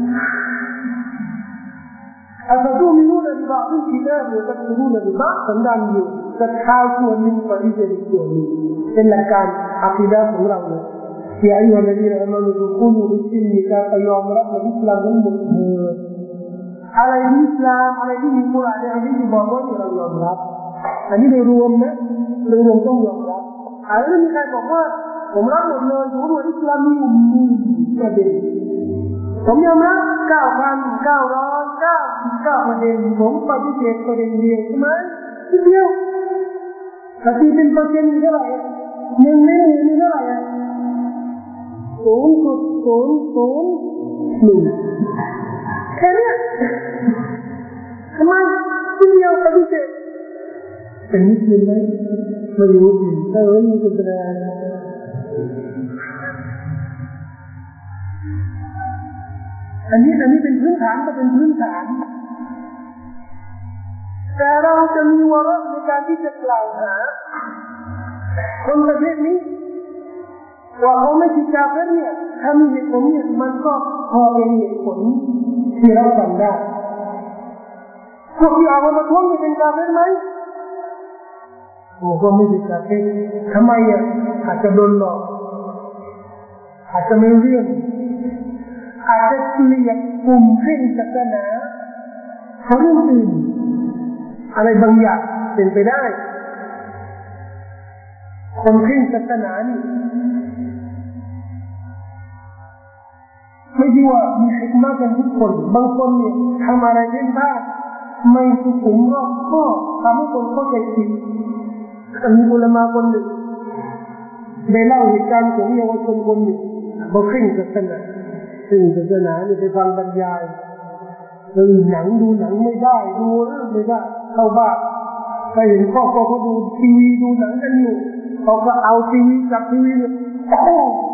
أفتؤمنون ببعض الكتاب وتكفرون ببعض สันดานอยู่กับชาวส่วนหนึ่งปฏิเสธอีกส่วนหนึ่งเป็นหลักการอะกีดะห์ของเราเลยที่อายุฮะละดีนะอามานุกุลูบิสซิลมิการยอมรับในอิสลามทั้งหมดอะไรที่อิสลามอะไรที่มีกุรอานในอะดีษที่บอกว่าเรายอมรับอันนี้โดยรวมนะโดยรวมต้องยอมรับอะไรที่มีใครบอกว่าผมรับหมดเลยผมรู้ว่าอิสลามมีประเด็นผมยอมรับ 9,999 ประเด็นผมปฏิเสธประเด็นเดียวใช่ไหมทีเดียวแต่ที่เป็นเปอร์เซ็นต์เท่าไหร่1 ใน 10,000นี่เท่าไหร่0.001แค่นี้ทำไมทีเดียวปฏิเสธเป็นมุสลิมไหมไม่มุสลิมแต่ว่ามุสลิมอันนี้เป็นพื้นฐานก็เป็นพื้นฐานแต่เราจะมีวาระในการที่จะกล่าวหาคนประเภทนี้ว่าเขาไม่ใช่กาเฟรเนี่ยถ้ามีเหตุผลเนี่ยมันก็พอเป็นเหตุผลที่เราทำได้พวกที่เอามาประท้วงนี่เป็นกาเฟรไหมโอ้ก็ไม่ใช่กาเฟรทำไมอ่ะอาจจะโดนหลอกอาจจะไม่เรื่องอาจจะเกลียดกลุ่มเพ่งศาสนาเขาเรื่องอื่นอะไรบางอย่างเป็นไปได้คนเพ่งศาสนานี่ไม่ใช่ว่ามีฮิกมะกันทุกคนบางคนเนี่ยทำอะไรเล่นบ้างไม่สุขุมรอบคอบทำให้คนเข้าใจผิดมีอุลามะคนหนึ่งได้เล่าเหตุการณ์ของเยาวชนคนหนึ่งเขาเพ่งศาสนาซึ่งศาสนาเนี่ยไปฟังบรรยายหนังดูหนังไม่ได้ดูเรื่องไม่ได้เข้าบ้านไปเห็นครอบครัวเขาดูทีวีดูหนังกันอยู่เขาก็เอาทีวีจับทีวีเนี่ยโอ้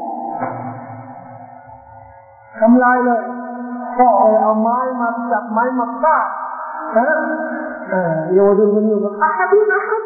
ทำลายเลยก็เอาไม้มาจับไม้มาฟาดนะเยาวชนคนนี้ก็อาฮัดนะฮัด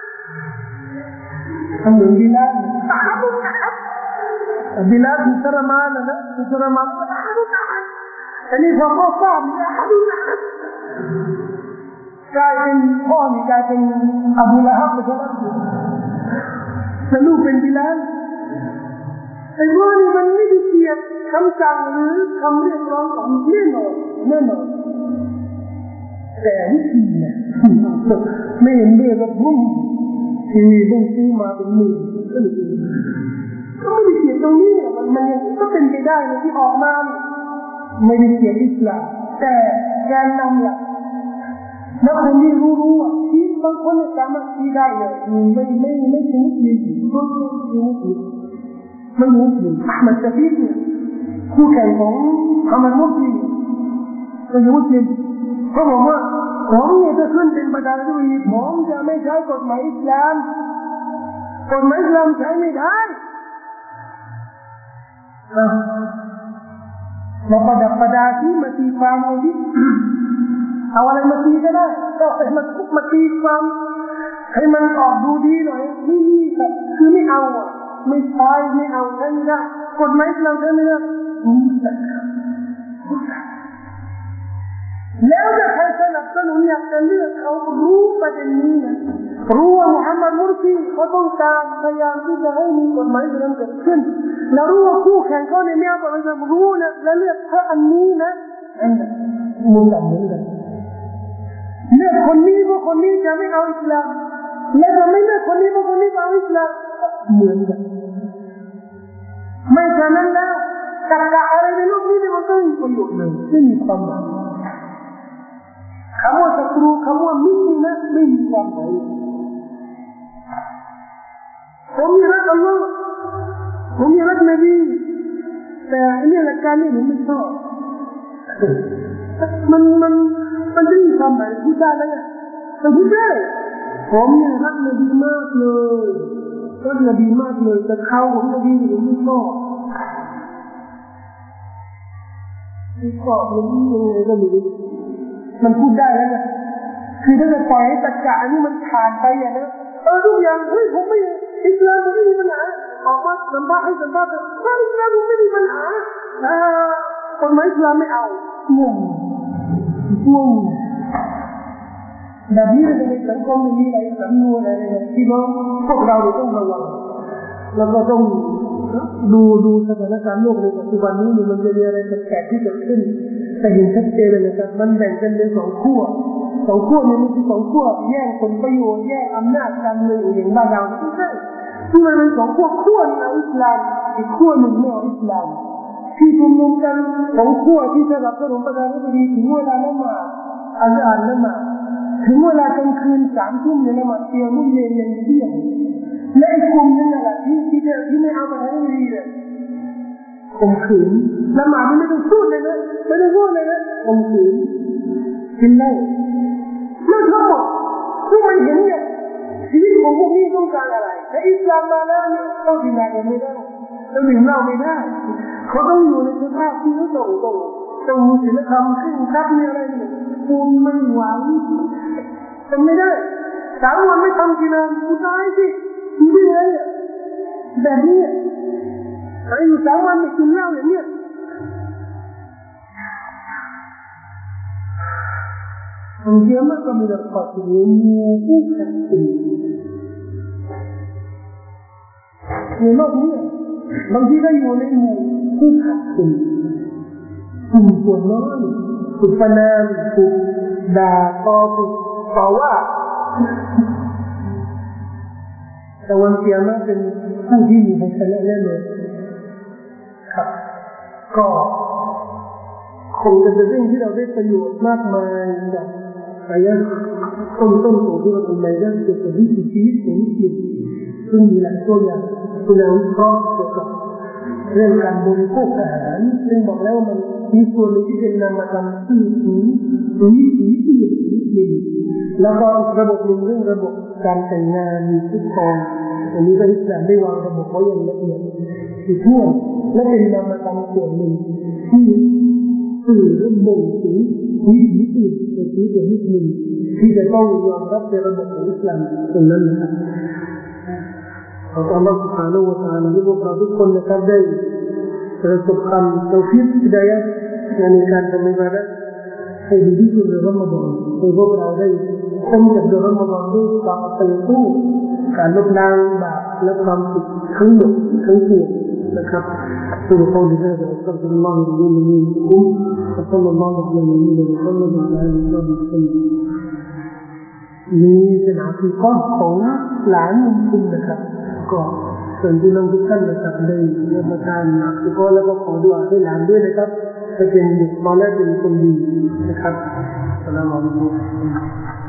ทำเหมือนบิลาลอาฮัดนะฮัดบิลาลที่ทรมานนะที่ทรมานอาฮัดนะฮัดอันนี้พอเขาฟาดอาฮัดนะฮัดกลายเป็นพ่อนี่กลายเป็นอบูละฮับไปแล้วแต่ลูกเป็นบิลาลไอ้ว่านี่มันไม่ได้เกี่ยวคำสั่งหรือคำเรียกร้องของแน่นอนแต่วิธีเนี่ยไม่เห็นด้วยกับบุ้งทีวีบุ้งซื้อมาเป็นหมื่นก็ไม่ได้เกี่ยวตรงนี้เนี่ยมันยังก็เป็นไปได้นะที่ออกมาไม่ได้เกี่ยวอิสลามแต่แกนนำล่ะแล้วคนที่รู้อ่ะที่บางคนสามารถที่ได้เลยไม่ถึงยืนก็ไม่รู้สิมันจะพิจารณาคู่แข่งของอามันมุสลิมก็ยุติเขาบอกว่าผมเนี่ยจะขึ้นเป็นประธานาธิบดีผมจะไม่ใช้กฎหมายอิสลามใช้ไม่ได้มาประดับประดาที่มาตีความเอาดิเอาอะไรมาตีก็ได้ก็ให้มันคุกมาตีความให้มันออกดูดีหน่อยนี่ครับคือไม่เอาอ่ะไม่ใช่ไม่เอาใช่ไม่ได้กฎหมายเราใช่ไม่ได้แล้วจะใครสนับสนุนอยากจะเลือกเขารู้ประเด็นนี้นะรู้ว่ามุฮัมมัดมุรซีเขาต้องการพยายามที่จะให้มีกฎหมายเกิดขึ้นแล้วรู้ว่าคู่แข่งเขาในแนวกฎหมายรู้นะและเลือกแค่อันนี้นะอันนั้นมุสลิมเหมือนกันเลือกคนนี้เพราะคนนี้จะไม่เอาอิสลามและจะไม่เลือกคนนี้เพราะคนนี้จะเอาอิสลามเหมือนกันไม่ฉะนั้นแล้วตรรกะอะไรในโลกนี้มันก็ไม่มีประโยชน์เลยไม่มีความหมายคำว่าศัตรูคำว่ามิตรนะไม่มีความหมายผมมีรักอัลลอฮ์ผมมีรักนบีแต่เนี่ยหลักการนี้ผมไม่ชอบมันจะมีความหมายพูดได้แล้วไงแต่พูดได้ผมเนี่ยรักนบีมากเลยรักนบีมากเลยแต่เขาของนบีผมไม่ชอบไม่ชอบเลยยังไงก็ไม่รู้มันพูดได้แล้วไงคือถ้าจะปล่อยให้ตรรกะอันนี้มันผ่านไปอย่างนั้นทุกอย่างเฮ้ยผมไม่อิสลามผมไม่มีปัญหาออกมาสัมภาษณ์ให้สัมภาษณ์ว่าอิสลามผมไม่มีปัญหากฎหมายอิสลามไม่เอางงแบบนี้ในสังคมมีอะไรสำนวนอะไรที่น้องพวกเราต้องระวังแล้วก็ต้องดูสถานการณ์โลกในปัจจุบันนี้มันจะมีอะไรแปลกๆที่เกิดขึ้นแต่เห็นชัดเจนเลยนะครับมันแบ่งกันเป็นสองขั้วนี่มันคือสองขั้วแย่งผลประโยชน์แย่งอำนาจการเมืองอย่างบ้านเราไม่ใช่ที่มันเป็นสองขั้วนึงเอาอิสลามอีกขั้วหนึ่งไม่เอาอิสลามที่ชุมนุมกันสองขั้วที่สนับสนุนประธานาธิบดีถึงเวลาละหมาดอันอ่านละหมาดถึงเวลากลางคืน3 ทุ่มเนี่ยละหมาดเที่ยงมื้อเย็นยันเที่ยงและไอ้กลุ่มนึงน่ะที่ไม่เอาประธานาธิบดีเลยข่มขืนละหมาดไม่ต้องพูดเลยนะไม่ต้องพูดเลยนะข่มขืนกินเหล้าแล้วทั้งหมดที่มันเห็นเนี่ยชีวิตของพวกนี้ต้องการอะไรแต่อิสลามมาแล้วเนี่ยต้องทำอะไรไม่ได้ดื่มเหล้าไม่ได้เขาต้องอยู่ในสภาพที่เขาต้องมีศีลธรรมเคร่งครัดมีอะไรเนี่ยคุณไม่ไหวทำไม่ได้3 วันไม่ทำกินนานคุณตายสิคุณได้ไงแบบนี้ใครอยู่3 วันไม่กินเหล้าอย่างเนี้ยAnjama kami dapat ilmu kasih. Memang dia, bagi kita ilmu kasih. Kumpulan, kumpanan, data, bawa. Kawan kiamat dan hari ini hasilnya lelaki. Kau, kau terjadiที่เราได้ประโยชน์มากมายจากอายะต้นของที่เราทำในด้านเกี่ยวกับวิถีชีวิตของมุสลิมซึ่งมีหลายตัวอย่างคุณเอาวิเคราะห์เกี่ยวกับเรื่องการบริโภคอาหารซึ่งบอกแล้วมันมีส่วนที่เป็นนามธรรมที่มีวิถีที่เป็นมุสลิมแล้วก็ระบบหนึ่งเรื่องระบบการแต่งงานมีคู่ครองอันนี้ก็อิสลามได้วางระบบไว้อย่างละเอียดถี่ถ้วนและเป็นนามธรรมส่วนหนึ่งที่สื่อและบ่งถึงวิถีอื่นในชีวิตของมุสลิมที่จะต้องยอมรับในระบบของอิสลามตรงนั้นนะครับขออัลลอฮฺ سبحانه และ تعالى ให้พวกเราทุกคนนะครับได้ประสบความเตาฟีกฮิดายะห์ในการทำอิบาดะห์ให้ดีที่สุดในรอมฎอนให้พวกเราได้พ้นจากเดือนรอมฎอนด้วยความตื่นรู้การลบล้างบาปและความผิดทั้งหมดทั้งปวงนะครับสุดท้ายนี้จะขอบคุณอัลลอฮฺที่มีคุ้มوصلى الله على نبينا محمد وعلى اله وصحبه وسلم นี่เป็นอาชีพของหลานคุณนะครับก็ส่วนที่น้องทุกท่านนะครับได้รับประทานอาชีพแล้วก็ขอดุอาให้หลานด้วยนะครับจะเป็นเด็กมาและเป็นคนดีนะครับอัสสลามุอะลัยกุม